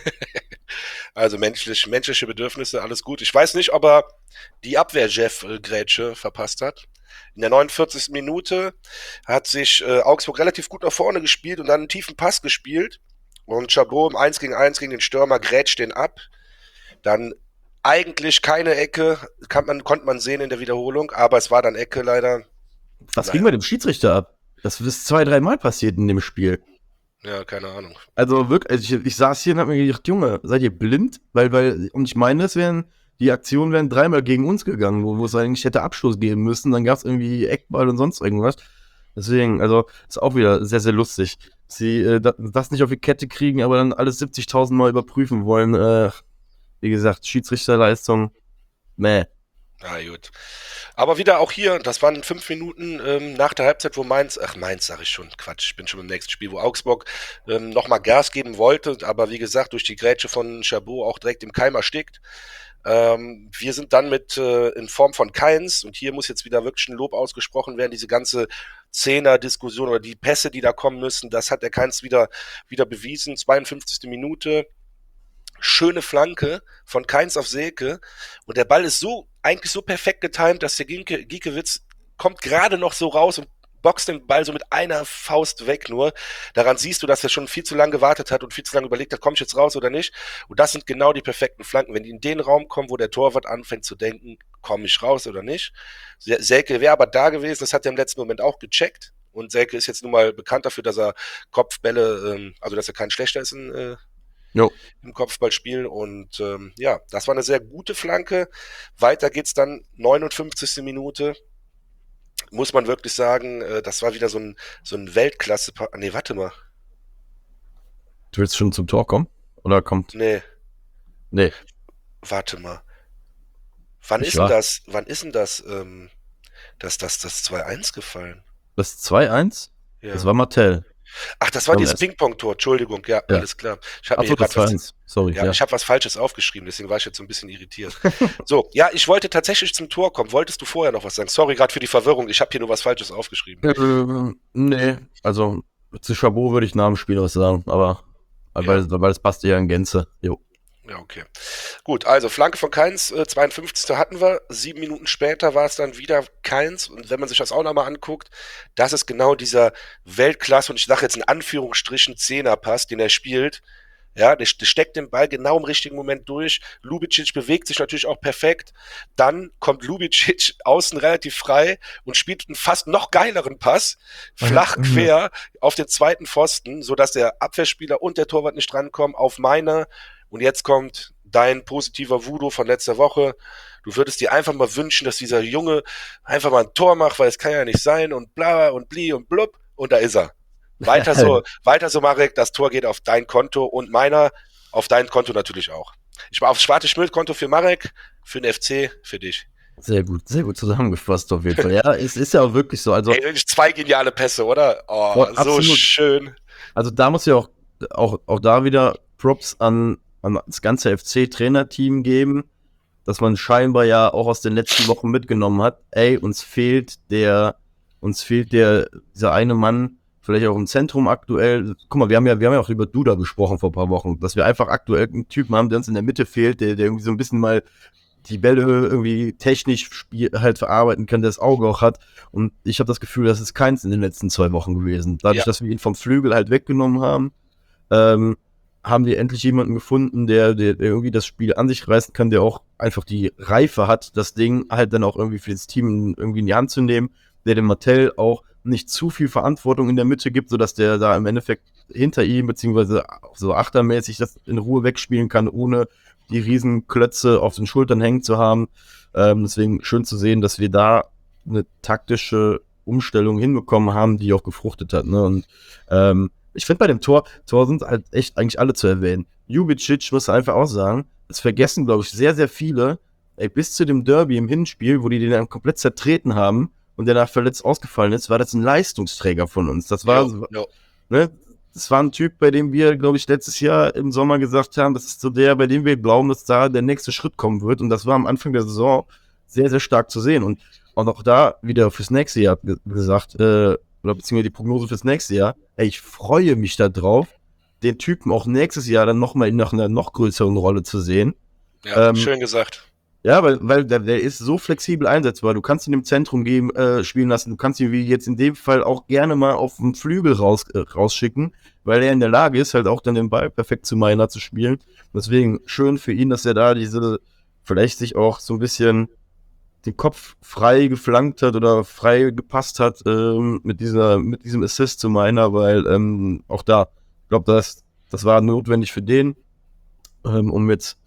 A: Also menschlich, menschliche Bedürfnisse, alles gut. Ich weiß nicht, ob er die Abwehr-Jeff-Grätsche verpasst hat. In der neunundvierzigsten Minute hat sich äh, Augsburg relativ gut nach vorne gespielt und dann einen tiefen Pass gespielt. Und Chabot im eins gegen eins gegen den Stürmer grätscht den ab. Dann eigentlich keine Ecke, kann man, konnte man sehen in der Wiederholung, aber es war dann Ecke leider.
B: Was
A: Naja.
B: ging bei dem Schiedsrichter ab? Das ist zwei, dreimal passiert in dem Spiel.
A: Ja, keine Ahnung.
B: Also wirklich, also ich, ich saß hier und hab mir gedacht, Junge, seid ihr blind? Weil, weil, und ich meine, es wären die Aktionen wären dreimal gegen uns gegangen, wo, wo es eigentlich hätte Abschluss geben müssen. Dann gab es irgendwie Eckball und sonst irgendwas. Deswegen, also ist auch wieder sehr, sehr lustig. Sie äh, das nicht auf die Kette kriegen, aber dann alles siebzigtausend Mal überprüfen wollen. Äh, wie gesagt, Schiedsrichterleistung, meh.
A: Na gut. Aber wieder auch hier, das waren fünf Minuten ähm, nach der Halbzeit, wo Mainz, ach Mainz sage ich schon, Quatsch, ich bin schon im nächsten Spiel, wo Augsburg ähm, nochmal Gas geben wollte, aber wie gesagt, durch die Grätsche von Chabot auch direkt im Keim erstickt. Ähm, wir sind dann mit äh, in Form von Keins, und hier muss jetzt wieder wirklich ein Lob ausgesprochen werden, diese ganze Zehner-Diskussion oder die Pässe, die da kommen müssen, das hat der Keins wieder, wieder bewiesen, zweiundfünfzigste Minute. Schöne Flanke von Keins auf Selke, und der Ball ist so eigentlich so perfekt getimt, dass der Gieke, Giekewitz kommt gerade noch so raus und boxt den Ball so mit einer Faust weg nur. Daran siehst du, dass er schon viel zu lange gewartet hat und viel zu lange überlegt hat, komme ich jetzt raus oder nicht. Und das sind genau die perfekten Flanken. Wenn die in den Raum kommen, wo der Torwart anfängt zu denken, komme ich raus oder nicht. Selke wäre aber da gewesen, das hat er im letzten Moment auch gecheckt. Und Selke ist jetzt nun mal bekannt dafür, dass er Kopfbälle, ähm, also dass er kein schlechter ist in äh,
B: Jo.
A: im Kopfballspiel, und ähm, ja, das war eine sehr gute Flanke. Weiter geht's dann, neunundfünfzigste Minute, muss man wirklich sagen, äh, das war wieder so ein, so ein Weltklasse, nee, warte mal.
B: Du willst schon zum Tor kommen? Oder kommt?
A: Nee.
B: Nee.
A: Warte mal. Wann
B: Nicht
A: ist denn
B: wahr?
A: das, wann ist denn das, ähm, das, das, das zwei eins gefallen?
B: Das zwei eins?
A: Ja.
B: Das war Martell.
A: Ach, das war
B: Beim
A: dieses
B: ersten.
A: Ping-Pong-Tor, Entschuldigung, ja,
B: Ja.
A: alles klar. Ich habe mir
B: Achso,
A: hier
B: das
A: gerade was,
B: zwei eins. Sorry.
A: ja,
B: Ja.
A: ich habe was Falsches aufgeschrieben, deswegen war ich jetzt so ein bisschen irritiert. So, ja, ich wollte tatsächlich zum Tor kommen. Wolltest du vorher noch was sagen? Sorry gerade für die Verwirrung, ich habe hier nur was Falsches aufgeschrieben.
B: Äh, nee, also zu Chabot würde ich nach dem Spiel was sagen, aber
A: Ja.
B: weil, weil es passt ja in Gänze. Jo.
A: Ja, okay. Gut, also Flanke von Keins, äh, zweiundfünfzigste hatten wir. Sieben Minuten später war es dann wieder Keins. Und wenn man sich das auch nochmal anguckt, das ist genau dieser Weltklasse, und ich sage jetzt in Anführungsstrichen Zehnerpass, den er spielt. Ja, der, der steckt den Ball genau im richtigen Moment durch. Lubicic bewegt sich natürlich auch perfekt. Dann kommt Lubicic außen relativ frei und spielt einen fast noch geileren Pass, flach quer auf den zweiten Pfosten, sodass der Abwehrspieler und der Torwart nicht drankommen, auf Meiner. Und jetzt kommt dein positiver Voodoo von letzter Woche. Du würdest dir einfach mal wünschen, dass dieser Junge einfach mal ein Tor macht, weil es kann ja nicht sein, und bla und bli und blub, und da ist er. Weiter so, weiter so, Marek, das Tor geht auf dein Konto und meiner auf dein Konto natürlich auch. Ich war aufs Schwarte Schmidt-Konto für Marek, für den F C, für dich.
B: Sehr gut, sehr gut zusammengefasst auf jeden Fall. Ja, es ist ja auch wirklich so. Also,
A: Ey, zwei geniale Pässe, oder? Oh,
B: Boah,
A: so
B: absolut.
A: schön.
B: Also da muss ja auch, auch, auch da wieder Props an, an das ganze F C-Trainerteam geben, dass man scheinbar ja auch aus den letzten Wochen mitgenommen hat. Ey, uns fehlt der, uns fehlt der, dieser eine Mann, vielleicht auch im Zentrum aktuell. Guck mal, wir haben ja, wir haben ja auch über Duda gesprochen vor ein paar Wochen, dass wir einfach aktuell einen Typen haben, der uns in der Mitte fehlt, der, der irgendwie so ein bisschen mal die Bälle irgendwie technisch spiel, halt verarbeiten kann, der das Auge auch hat. Und ich habe das Gefühl, das ist keins in den letzten zwei Wochen gewesen. Dadurch,
A: Ja.
B: dass wir ihn vom Flügel halt weggenommen haben, ähm, haben wir endlich jemanden gefunden, der, der, der irgendwie das Spiel an sich reißen kann, der auch einfach die Reife hat, das Ding halt dann auch irgendwie für das Team irgendwie in die Hand zu nehmen, der dem Martell auch nicht zu viel Verantwortung in der Mitte gibt, sodass der da im Endeffekt hinter ihm, beziehungsweise so achtermäßig das in Ruhe wegspielen kann, ohne die riesen Klötze auf den Schultern hängen zu haben. Ähm, deswegen schön zu sehen, dass wir da eine taktische Umstellung hinbekommen haben, die auch gefruchtet hat. Ne? Und ähm, ich finde bei dem Tor, Tor sind halt echt eigentlich alle zu erwähnen. Jubicic muss einfach auch sagen, das vergessen, glaube ich, sehr, sehr viele, ey, bis zu dem Derby im Hinspiel, wo die den dann komplett zertreten haben und der danach verletzt ausgefallen ist, war das ein Leistungsträger von uns. Das war,
A: Jo, jo.
B: ne, das war ein Typ, bei dem wir, glaube ich, letztes Jahr im Sommer gesagt haben, das ist so der, bei dem wir glauben, dass da der nächste Schritt kommen wird. Und das war am Anfang der Saison sehr, sehr stark zu sehen. Und auch da wieder fürs nächste Jahr ge- gesagt, äh, oder beziehungsweise die Prognose fürs nächste Jahr, ey, ich freue mich da drauf, den Typen auch nächstes Jahr dann nochmal in einer noch größeren Rolle zu sehen.
A: Ja,
B: Ähm,
A: schön gesagt.
B: Ja, weil, weil der, der ist so flexibel einsetzbar. Du kannst ihn im Zentrum geben, äh, spielen lassen. Du kannst ihn wie jetzt in dem Fall auch gerne mal auf den Flügel raus, äh, rausschicken, weil er in der Lage ist, halt auch dann den Ball perfekt zu Meiner zu spielen. Deswegen schön für ihn, dass er da diese, vielleicht sich auch so ein bisschen den Kopf frei geflankt hat oder frei gepasst hat ähm, mit dieser, mit diesem Assist zu Meiner, weil ähm, auch da, ich glaube, das, das war notwendig für den, ähm, um jetzt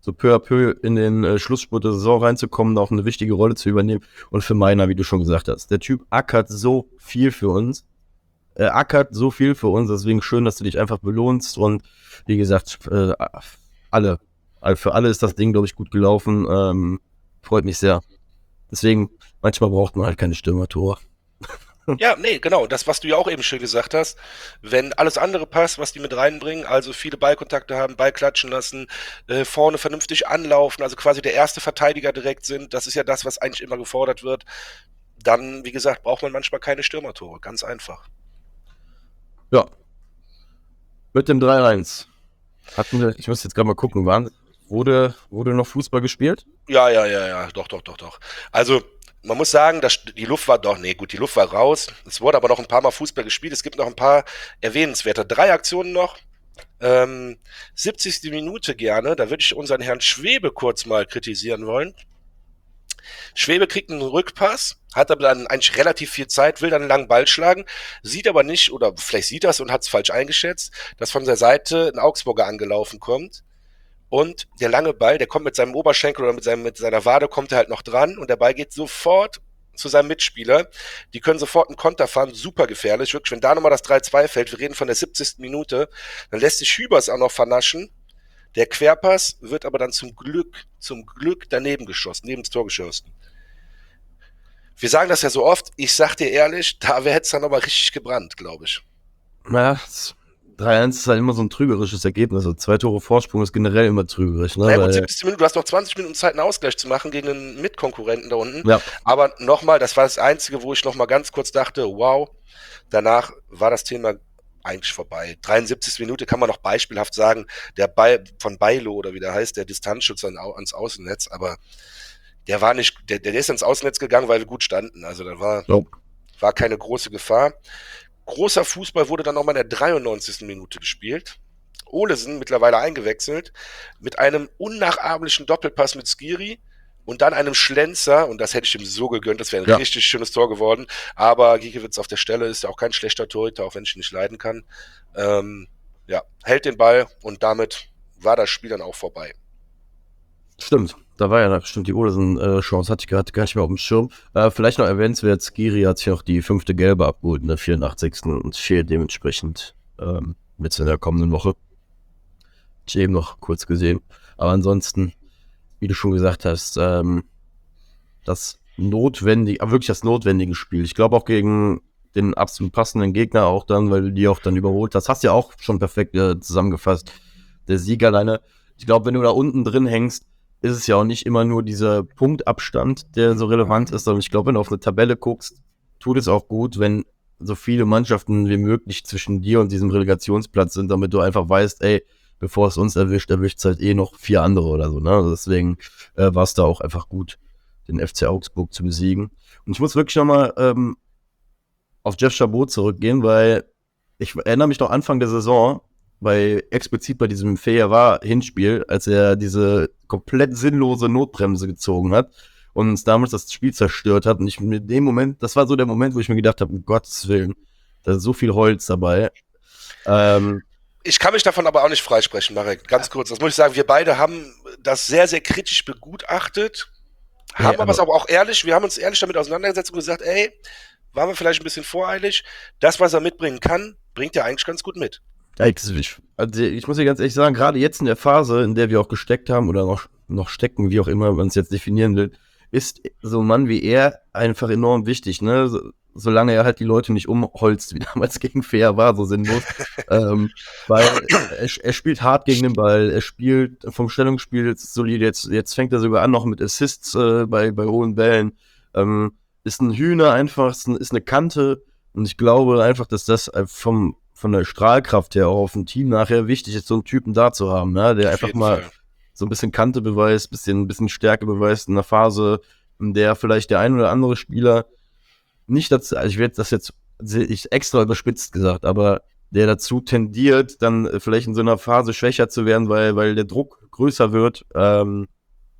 B: so peu à peu in den äh, Schlussspurt der Saison reinzukommen, da auch eine wichtige Rolle zu übernehmen. Und für Meiner, wie du schon gesagt hast, der Typ ackert so viel für uns. Er ackert so viel für uns, deswegen schön, dass du dich einfach belohnst. Und wie gesagt, äh, alle, für alle ist das Ding, glaube ich, gut gelaufen. Ähm, freut mich sehr. Deswegen, manchmal braucht man halt keine Stürmertore.
A: Ja, nee, genau. Das, was du ja auch eben schön gesagt hast. Wenn alles andere passt, was die mit reinbringen, also viele Ballkontakte haben, Ball klatschen lassen, äh, vorne vernünftig anlaufen, also quasi der erste Verteidiger direkt sind, das ist ja das, was eigentlich immer gefordert wird, dann, wie gesagt, braucht man manchmal keine Stürmertore. Ganz einfach.
B: Ja. Mit dem drei eins. Hatten wir, ich muss jetzt gerade mal gucken, waren, wurde, wurde noch Fußball gespielt?
A: Ja, ja, ja, ja, doch, doch, doch, doch. Also, man muss sagen, dass die Luft war doch, nee, gut, die Luft war raus. Es wurde aber noch ein paar Mal Fußball gespielt. Es gibt noch ein paar erwähnenswerte. Drei Aktionen noch. Ähm, siebzigste Minute gerne. Da würde ich unseren Herrn Schwebe kurz mal kritisieren wollen. Schwebe kriegt einen Rückpass, hat aber dann eigentlich relativ viel Zeit, will dann einen langen Ball schlagen, sieht aber nicht, oder vielleicht sieht das und hat es falsch eingeschätzt, dass von der Seite ein Augsburger angelaufen kommt. Und der lange Ball, der kommt mit seinem Oberschenkel oder mit, seinem, mit seiner Wade, kommt er halt noch dran und der Ball geht sofort zu seinem Mitspieler. Die können sofort einen Konter fahren, super gefährlich. Wirklich, wenn da nochmal das drei zwei fällt, wir reden von der siebzigsten Minute, dann lässt sich Hübers auch noch vernaschen. Der Querpass wird aber dann zum Glück, zum Glück daneben geschossen, neben das Tor geschossen. Wir sagen das ja so oft, ich sag dir ehrlich, da hätte es dann nochmal richtig gebrannt, glaube ich.
B: Naja, drei eins ist halt immer so ein trügerisches Ergebnis. Also zwei Tore Vorsprung ist generell immer trügerisch. Ne?
A: Naja, gut,
B: Weil,
A: siebzigste Minute, du hast noch zwanzig Minuten Zeit, einen Ausgleich zu machen gegen einen Mitkonkurrenten da unten.
B: ja,
A: Aber nochmal, das war das Einzige, wo ich nochmal ganz kurz dachte, wow, danach war das Thema eigentlich vorbei. dreiundsiebzigste Minute kann man noch beispielhaft sagen, der Ball von Bailo oder wie der heißt, der Distanzschutz ans Außennetz, aber der war nicht, der, der ist ans Außennetz gegangen, weil wir gut standen. Also da war,
B: so.
A: war keine große Gefahr. Großer Fußball wurde dann nochmal in der dreiundneunzigsten Minute gespielt. Olesen mittlerweile eingewechselt, mit einem unnachahmlichen Doppelpass mit Skiri und dann einem Schlenzer, und das hätte ich ihm so gegönnt, das wäre ein
B: Ja.
A: richtig schönes Tor geworden, aber Giekewitz auf der Stelle ist ja auch kein schlechter Torhüter, auch wenn ich ihn nicht leiden kann. Ähm, ja, hält den Ball und damit war das Spiel dann auch vorbei.
B: Stimmt, da war ja bestimmt die Olesen-Chance, hatte ich gerade gar nicht mehr auf dem Schirm. Äh, vielleicht noch erwähnenswert, Skiri hat sich noch die fünfte Gelbe abgeholt in der vierundachtzigsten und fehlt dementsprechend ähm, jetzt in der kommenden Woche. Ich eben noch kurz gesehen. Aber ansonsten, wie du schon gesagt hast, ähm, das notwendige, aber wirklich das notwendige Spiel. Ich glaube auch gegen den absolut passenden Gegner auch dann, weil du die auch dann überholt hast. Hast ja auch schon perfekt äh, zusammengefasst. Der Sieg alleine. Ich glaube, wenn du da unten drin hängst, ist es ja auch nicht immer nur dieser Punktabstand, der so relevant ist, sondern ich glaube, wenn du auf eine Tabelle guckst, tut es auch gut, wenn so viele Mannschaften wie möglich zwischen dir und diesem Relegationsplatz sind, damit du einfach weißt, ey, bevor es uns erwischt, erwischt es halt eh noch vier andere oder so. Ne? Also deswegen äh, war es da auch einfach gut, den F C Augsburg zu besiegen. Und ich muss wirklich nochmal ähm, auf Jeff Chabot zurückgehen, weil ich erinnere mich noch Anfang der Saison, bei explizit bei diesem Feyenoord-Hinspiel, als er diese komplett sinnlose Notbremse gezogen hat und uns damals das Spiel zerstört hat. Und ich mit dem Moment, das war so der Moment, wo ich mir gedacht habe, um Gottes Willen, da ist so viel Holz dabei. Ähm,
A: Ich kann mich davon aber auch nicht freisprechen, Marek. Ganz kurz, das muss ich sagen, wir beide haben das sehr, sehr kritisch begutachtet, haben
B: Ja,
A: aber es
B: aber-
A: aber auch ehrlich, wir haben uns ehrlich damit auseinandergesetzt und gesagt, ey, waren wir vielleicht ein bisschen voreilig. Das, was er mitbringen kann, bringt er eigentlich ganz gut mit.
B: Also ich muss dir ganz ehrlich sagen, gerade jetzt in der Phase, in der wir auch gesteckt haben oder noch, noch stecken, wie auch immer man es jetzt definieren will, ist so ein Mann wie er einfach enorm wichtig, ne? So, solange er halt die Leute nicht umholzt, wie damals gegen Fair war, so sinnlos. ähm, weil er, er spielt hart gegen den Ball, er spielt vom Stellungsspiel solide, jetzt, jetzt fängt er sogar an noch mit Assists äh, bei, bei hohen Bällen. Ähm, ist ein Hühner einfach, ist, ein, ist eine Kante und ich glaube einfach, dass das vom von der Strahlkraft her auch auf dem Team nachher wichtig ist, so einen Typen da zu haben, ne? Der
A: Auf
B: einfach
A: jeden
B: mal
A: Fall.
B: so ein bisschen Kante beweist, bisschen, ein bisschen Stärke beweist in einer Phase, in der vielleicht der ein oder andere Spieler nicht dazu, also ich werde das jetzt ich extra überspitzt gesagt, aber der dazu tendiert, dann vielleicht in so einer Phase schwächer zu werden, weil, weil der Druck größer wird. Ähm,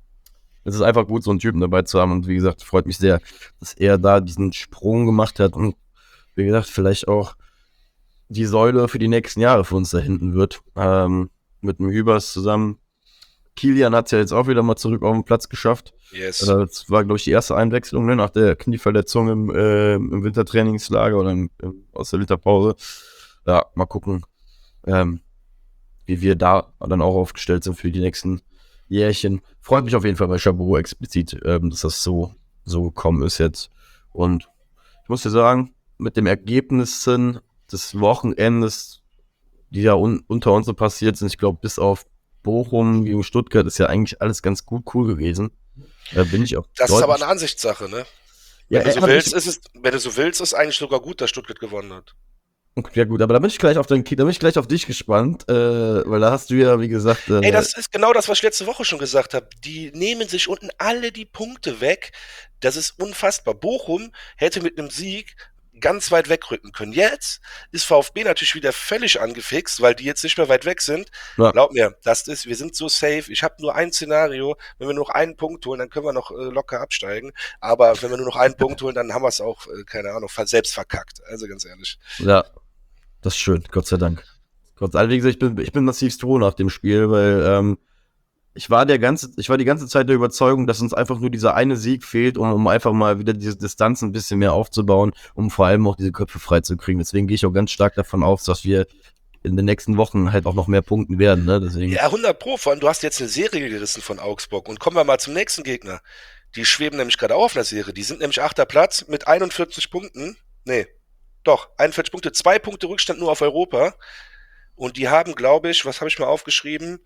B: es ist einfach gut, so einen Typen dabei zu haben und wie gesagt, freut mich sehr, dass er da diesen Sprung gemacht hat und wie gesagt, vielleicht auch die Säule für die nächsten Jahre für uns da hinten wird. Ähm, mit dem Hübers zusammen. Kilian hat es ja jetzt auch wieder mal zurück auf den Platz geschafft.
A: Yes.
B: Äh, Das war, glaube ich, die erste Einwechslung, ne, nach der Knieverletzung im, äh, im Wintertrainingslager oder im, im, aus der Winterpause. Ja, mal gucken, ähm, wie wir da dann auch aufgestellt sind für die nächsten Jährchen. Freut mich auf jeden Fall bei Chabot explizit, ähm, dass das so, so gekommen ist jetzt. Und ich muss dir sagen, mit den Ergebnissen des Wochenendes, die ja un unter uns so passiert sind, ich glaube, bis auf Bochum gegen Stuttgart ist ja eigentlich alles ganz gut cool gewesen. Da bin ich auch
A: Das ist aber
B: deutlich.
A: eine Ansichtssache, ne?
B: Ja,
A: Wenn du so
B: erinnert mich.
A: willst, ist es, wenn du so willst, ist eigentlich sogar gut, dass Stuttgart gewonnen hat.
B: Ja gut, aber da bin ich gleich auf den, da bin ich gleich auf dich gespannt, äh, weil da hast du ja, wie gesagt,
A: Ey,
B: äh,
A: das ist genau das, was ich letzte Woche schon gesagt habe. Die nehmen sich unten alle die Punkte weg. Das ist unfassbar. Bochum hätte mit einem Sieg ganz weit wegrücken können. Jetzt ist VfB natürlich wieder völlig angefixt, weil die jetzt nicht mehr weit weg sind.
B: ja,
A: Glaub mir, das ist, wir sind so safe. Ich habe nur ein Szenario. Wenn wir nur noch einen Punkt holen, dann können wir noch äh, locker absteigen. Aber wenn wir nur noch einen Punkt holen, dann haben wir es auch, äh, keine Ahnung, ver- selbst verkackt. Also ganz ehrlich.
B: ja, das ist schön, Gott sei Dank. Gott sei Dank, wie gesagt, ich bin, ich bin massiv froh nach dem Spiel, weil ähm, ich war der ganze, ich war die ganze Zeit der Überzeugung, dass uns einfach nur dieser eine Sieg fehlt, um, um einfach mal wieder diese Distanz ein bisschen mehr aufzubauen, um vor allem auch diese Köpfe freizukriegen. Deswegen gehe ich auch ganz stark davon aus, dass wir in den nächsten Wochen halt auch noch mehr punkten werden. Ne? Deswegen,
A: Ja, hundert Pro. Vor allem, du hast jetzt eine Serie gerissen von Augsburg. Und kommen wir mal zum nächsten Gegner. Die schweben nämlich gerade auch auf einer Serie. Die sind nämlich achter Platz mit einundvierzig Punkten. Nee, doch, einundvierzig Punkte. Zwei Punkte Rückstand nur auf Europa. Und die haben, glaube ich, was habe ich mal aufgeschrieben?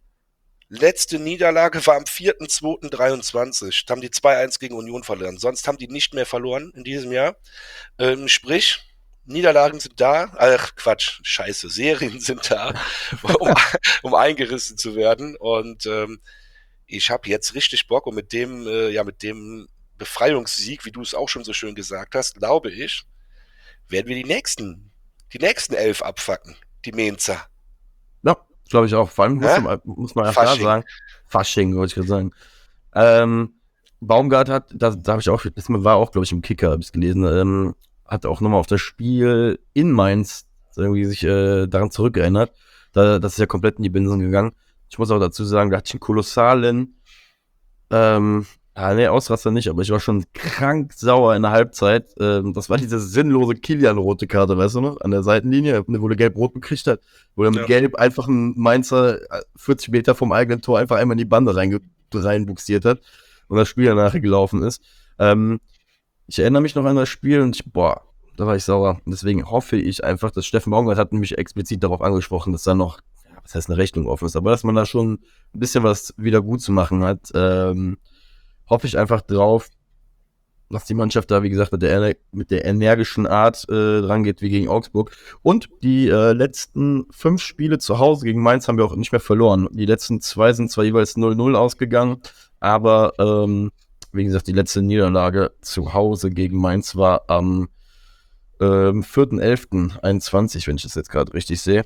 A: Letzte Niederlage war am vierter zweiter dreiundzwanzig. Da haben die zwei eins gegen Union verloren. Sonst haben die nicht mehr verloren in diesem Jahr. Ähm, sprich, Niederlagen sind da. Ach, Quatsch, scheiße. Serien sind da, um, um eingerissen zu werden. Und ähm, ich habe jetzt richtig Bock und mit dem, äh, ja, mit dem Befreiungssieg, wie du es auch schon so schön gesagt hast, glaube ich, werden wir die nächsten, die nächsten elf abfacken. Die Mainzer.
B: ja, glaube ich auch. Vor allem muss
A: Hä?
B: man, muss man auch da
A: Fasching.
B: sagen, Fasching, wollte ich gerade sagen. Ähm, Baumgart hat, da, da habe ich auch, das war auch, glaube ich, im Kicker, habe ich gelesen, ähm, hat auch nochmal auf das Spiel in Mainz irgendwie sich äh, daran zurückerinnert. Da, das ist ja komplett in die Binsen gegangen. Ich muss auch dazu sagen, da hatte ich einen kolossalen, ähm, ah, nee, Ausraster nicht, aber ich war schon krank sauer in der Halbzeit. Ähm, das war diese sinnlose Kilian-rote Karte, weißt du noch? An der Seitenlinie, wo der Gelb-Rot gekriegt hat, wo er mit
A: Ja.
B: Gelb einfach einen Mainzer äh, vierzig Meter vom eigenen Tor einfach einmal in die Bande reinge reinbuxiert hat und das Spiel danach gelaufen ist. Ähm, ich erinnere mich noch an das Spiel und ich, boah, da war ich sauer. Und deswegen hoffe ich einfach, dass Steffen Baumgart hat nämlich explizit darauf angesprochen, dass da noch, ja, was heißt eine Rechnung offen ist, aber dass man da schon ein bisschen was wieder gut zu machen hat. Ähm, hoffe ich einfach drauf, dass die Mannschaft da, wie gesagt, mit der, mit der energischen Art äh, dran geht wie gegen Augsburg. Und die äh, letzten fünf Spiele zu Hause gegen Mainz haben wir auch nicht mehr verloren. Die letzten zwei sind zwar jeweils null null ausgegangen, aber ähm, wie gesagt, die letzte Niederlage zu Hause gegen Mainz war am ähm, vierter elfter einundzwanzig, wenn ich das jetzt gerade richtig sehe.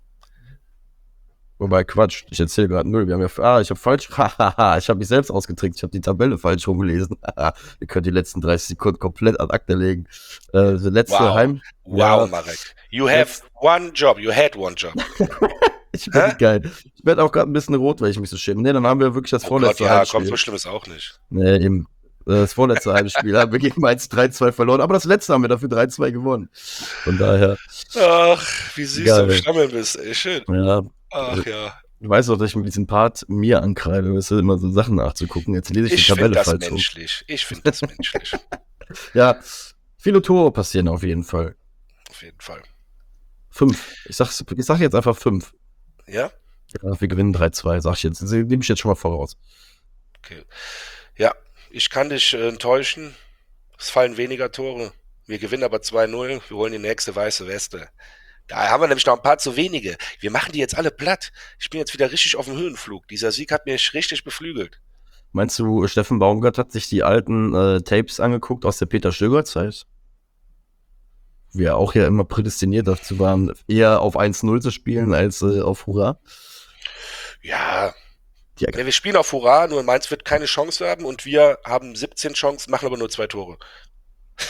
B: Wobei, Quatsch, ich erzähle gerade null. Wir haben ja, ah, ich habe falsch, hahaha, ich habe mich selbst ausgetrickst, ich habe die Tabelle falsch rumgelesen. Ihr könnt die letzten dreißig Sekunden komplett ad acta legen. Äh, das letzte
A: Wow.
B: Heim.
A: Wow,
B: Ja,
A: Marek. You have one job. You had one job.
B: ich bin
A: Hä?
B: geil. Ich werde auch gerade ein bisschen rot, weil ich mich so schäme. Ne, dann haben wir wirklich das
A: Oh Gott,
B: vorletzte
A: ja, komm,
B: Heimspiel.
A: so schlimm ist auch nicht.
B: Nee, eben. Äh, Das vorletzte Heimspiel haben wir gegen Mainz drei zwei verloren, aber das letzte haben wir dafür drei zwei gewonnen. Von daher,
A: Ach, wie süß
B: Geil.
A: du am Stammeln bist, ey, schön.
B: ja,
A: Ach ja.
B: du weißt auch, dass ich mit diesem Part mir ankreide, weißt du, immer so Sachen nachzugucken. Jetzt lese ich,
A: Ich
B: die
A: finde
B: Tabelle
A: das
B: falsch rum.
A: menschlich. Ich finde das menschlich.
B: Ja, viele Tore passieren auf jeden Fall.
A: Auf jeden Fall.
B: Fünf. Ich sag, ich sag jetzt einfach fünf.
A: Ja?
B: Ja, wir gewinnen drei zwei, sag ich jetzt. Das nehme ich jetzt schon mal voraus.
A: Okay. Ja, ich kann dich äh, enttäuschen. Es fallen weniger Tore. Wir gewinnen aber zwei null. Wir holen die nächste weiße Weste. Da haben wir nämlich noch ein paar zu wenige. Wir machen die jetzt alle platt. Ich bin jetzt wieder richtig auf dem Höhenflug. Dieser Sieg hat mich richtig beflügelt.
B: Meinst du, Steffen Baumgart hat sich die alten äh, Tapes angeguckt aus der Peter Stöger-Zeit? Wir auch ja immer prädestiniert dazu waren, eher auf eins null zu spielen als äh, auf Hurra.
A: Ja,
B: Ja,
A: ne, wir spielen auf Hurra, nur Mainz wird keine Chance haben und wir haben siebzehn Chancen, machen aber nur zwei Tore.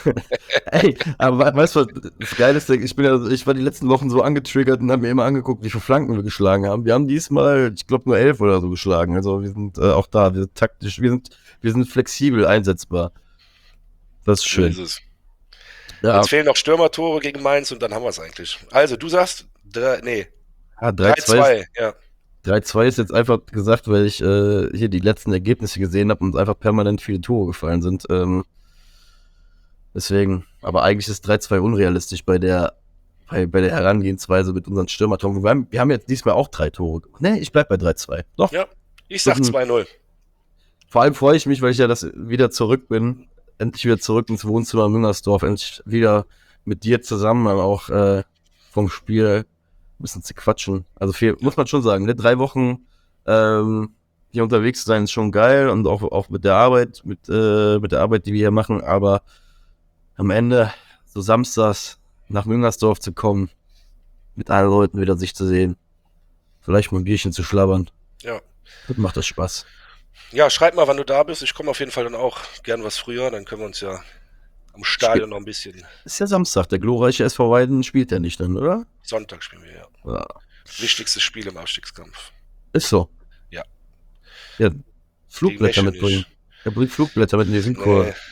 B: Ey, aber weißt du, das Geile ist, ich bin ja, ich war die letzten Wochen so angetriggert und habe mir immer angeguckt, wie viele Flanken wir geschlagen haben. Wir haben diesmal, ich glaube, nur elf oder so geschlagen. Also wir sind äh, auch da, wir sind taktisch, wir sind, wir sind flexibel einsetzbar. Das ist
A: So
B: schön.
A: ist es.
B: Ja,
A: Jetzt fehlen noch Stürmertore gegen Mainz und dann haben wir es eigentlich. Also, du sagst, drei, nee,
B: ja drei zwei ist,
A: drei zwei, ja.
B: drei zwei ist jetzt einfach gesagt, weil ich äh, hier die letzten Ergebnisse gesehen habe und einfach permanent viele Tore gefallen sind. Ähm, deswegen, aber eigentlich ist drei zwei unrealistisch bei der bei, bei der Herangehensweise mit unseren Stürmertoren. Wir haben, wir haben jetzt diesmal auch drei Tore. Nee, ich bleib bei drei zwei. Doch.
A: Ja, ich
B: Das
A: sag
B: ist ein,
A: zwei null.
B: vor allem freue ich mich, weil ich ja das wieder zurück bin. Endlich wieder zurück ins Wohnzimmer in Müngersdorf. Endlich wieder mit dir zusammen dann auch äh, vom Spiel ein bisschen zu quatschen. Also viel, muss man schon sagen, ne? Drei Wochen ähm, hier unterwegs zu sein ist schon geil und auch, auch mit der Arbeit, mit, äh, mit der Arbeit, die wir hier machen, aber am Ende so samstags nach Müngersdorf zu kommen, mit allen Leuten wieder sich zu sehen, vielleicht mal ein Bierchen zu schlabbern,
A: Ja.
B: das macht das Spaß.
A: Ja, schreib mal, wann du da bist. Ich komme auf jeden Fall dann auch gern was früher. Dann können wir uns ja am
B: Spiel,
A: Stadion noch ein bisschen.
B: ist ja Samstag, der glorreiche S V Weiden spielt ja nicht dann, oder?
A: Sonntag spielen wir, ja.
B: Ja,
A: Wichtigstes Spiel im Abstiegskampf.
B: ist so.
A: Ja.
B: Ja,
A: Gegen
B: Flugblätter mitbringen.
A: Mechernich.
B: Er bringt Flugblätter mit in die Synchro.
A: Nee.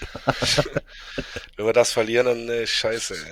A: Wenn wir das verlieren, dann nee, scheiße, ey.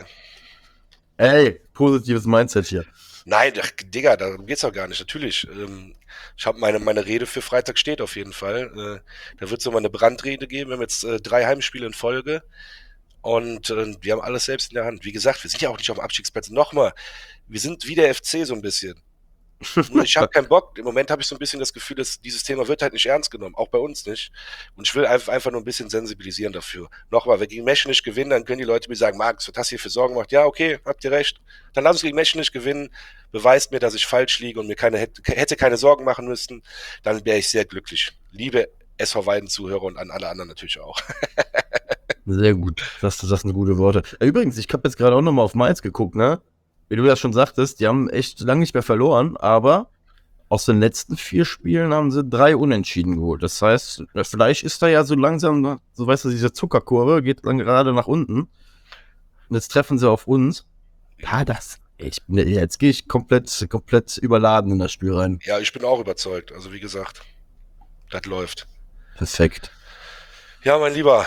B: Ey, positives Mindset hier.
A: Nein, ach, Digga, darum geht's auch gar nicht. Natürlich. Ähm, ich habe meine, meine Rede für Freitag steht auf jeden Fall. Äh, da wird es nochmal eine Brandrede geben. Wir haben jetzt äh, drei Heimspiele in Folge. Und äh, wir haben alles selbst in der Hand. Wie gesagt, wir sind ja auch nicht auf dem Abstiegsplatz. Nochmal, wir sind wie der F C so ein bisschen. Nur ich habe keinen Bock. Im Moment habe ich so ein bisschen das Gefühl, dass dieses Thema wird halt nicht ernst genommen. Auch bei uns nicht. Und ich will einfach, einfach nur ein bisschen sensibilisieren dafür. Nochmal, wenn gegen Meschen nicht gewinnen, dann können die Leute mir sagen, Max, was hast du hier für Sorgen gemacht? Ja, okay, habt ihr recht. Dann lass uns gegen Meschen nicht gewinnen. Beweist mir, dass ich falsch liege und mir keine, hätte keine Sorgen machen müssen. Dann wäre ich sehr glücklich. Liebe S V Weiden-Zuhörer und an alle anderen natürlich auch.
B: Sehr gut. Das, das sind gute Worte. Übrigens, ich habe jetzt gerade auch nochmal auf Mainz geguckt, ne? Wie du ja schon sagtest, die haben echt lange nicht mehr verloren, aber aus den letzten vier Spielen haben sie drei Unentschieden geholt. Das heißt, vielleicht ist da ja so langsam, so weißt du, diese Zuckerkurve geht dann gerade nach unten. Und jetzt treffen sie auf uns. Ja, das. Ich, jetzt gehe ich komplett, komplett überladen in das Spiel rein.
A: Ja, ich bin auch überzeugt. Also wie gesagt, das läuft.
B: Perfekt.
A: Ja, mein Lieber,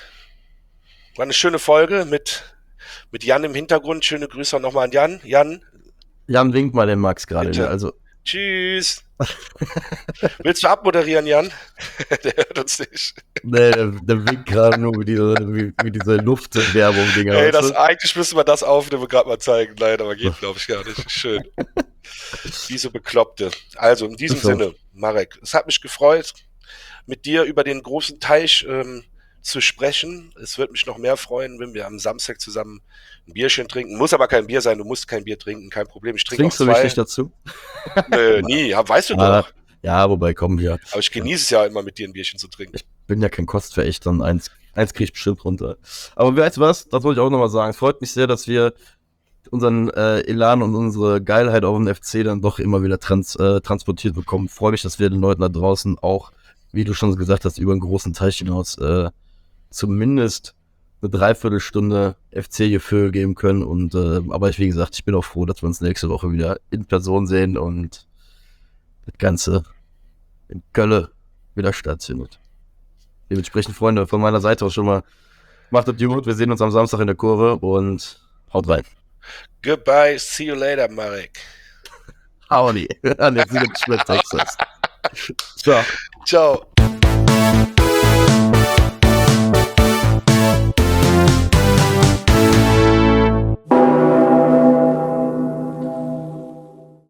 A: war eine schöne Folge mit, mit Jan im Hintergrund. Schöne Grüße auch nochmal an Jan. Jan,
B: Jan winkt mal den Max gerade.
A: bitte.
B: Also.
A: Tschüss. Willst du abmoderieren, Jan? Der hört uns nicht.
B: Nee, der, der winkt gerade nur mit dieser, wie, wie diese Luftwerbung-Dinger.
A: Ey,
B: weißt
A: das,
B: du?
A: eigentlich müssen wir das aufnehmen und gerade mal zeigen. Nein, aber geht, glaube ich, gar nicht. Schön. Diese Bekloppte. Also, in diesem
B: So.
A: Sinne, Marek, es hat mich gefreut, mit dir über den großen Teich ähm, zu sprechen. Es wird mich noch mehr freuen, wenn wir am Samstag zusammen ein Bierchen trinken. Muss aber kein Bier sein, du musst kein Bier trinken, kein Problem. Ich trinke auch
B: Trinkst du mich
A: zwei.
B: nicht dazu?
A: Nö, nie, ja, weißt du
B: Ah,
A: doch.
B: ja, wobei, komm hier.
A: Aber ich genieße es ja immer, mit dir ein Bierchen zu trinken.
B: Ich bin ja kein Kostverächter und eins, eins krieg ich bestimmt runter. Aber weißt du was? Das wollte ich auch nochmal sagen. Es freut mich sehr, dass wir unseren äh, Elan und unsere Geilheit auf den F C dann doch immer wieder trans, äh, transportiert bekommen. Freue mich, dass wir den Leuten da draußen auch, wie du schon gesagt hast, über einen großen Teich hinaus äh, zumindest eine Dreiviertelstunde F C-Gefühl geben können. Und äh, aber ich, wie gesagt, ich bin auch froh, dass wir uns nächste Woche wieder in Person sehen und das Ganze in Köln wieder stattfindet. Dementsprechend, Freunde, von meiner Seite aus schon mal, macht es gut. Wir sehen uns am Samstag in der Kurve und haut rein.
A: Goodbye, see you later, Marek.
B: Howdy. An der Texas. Ciao.
A: Ciao.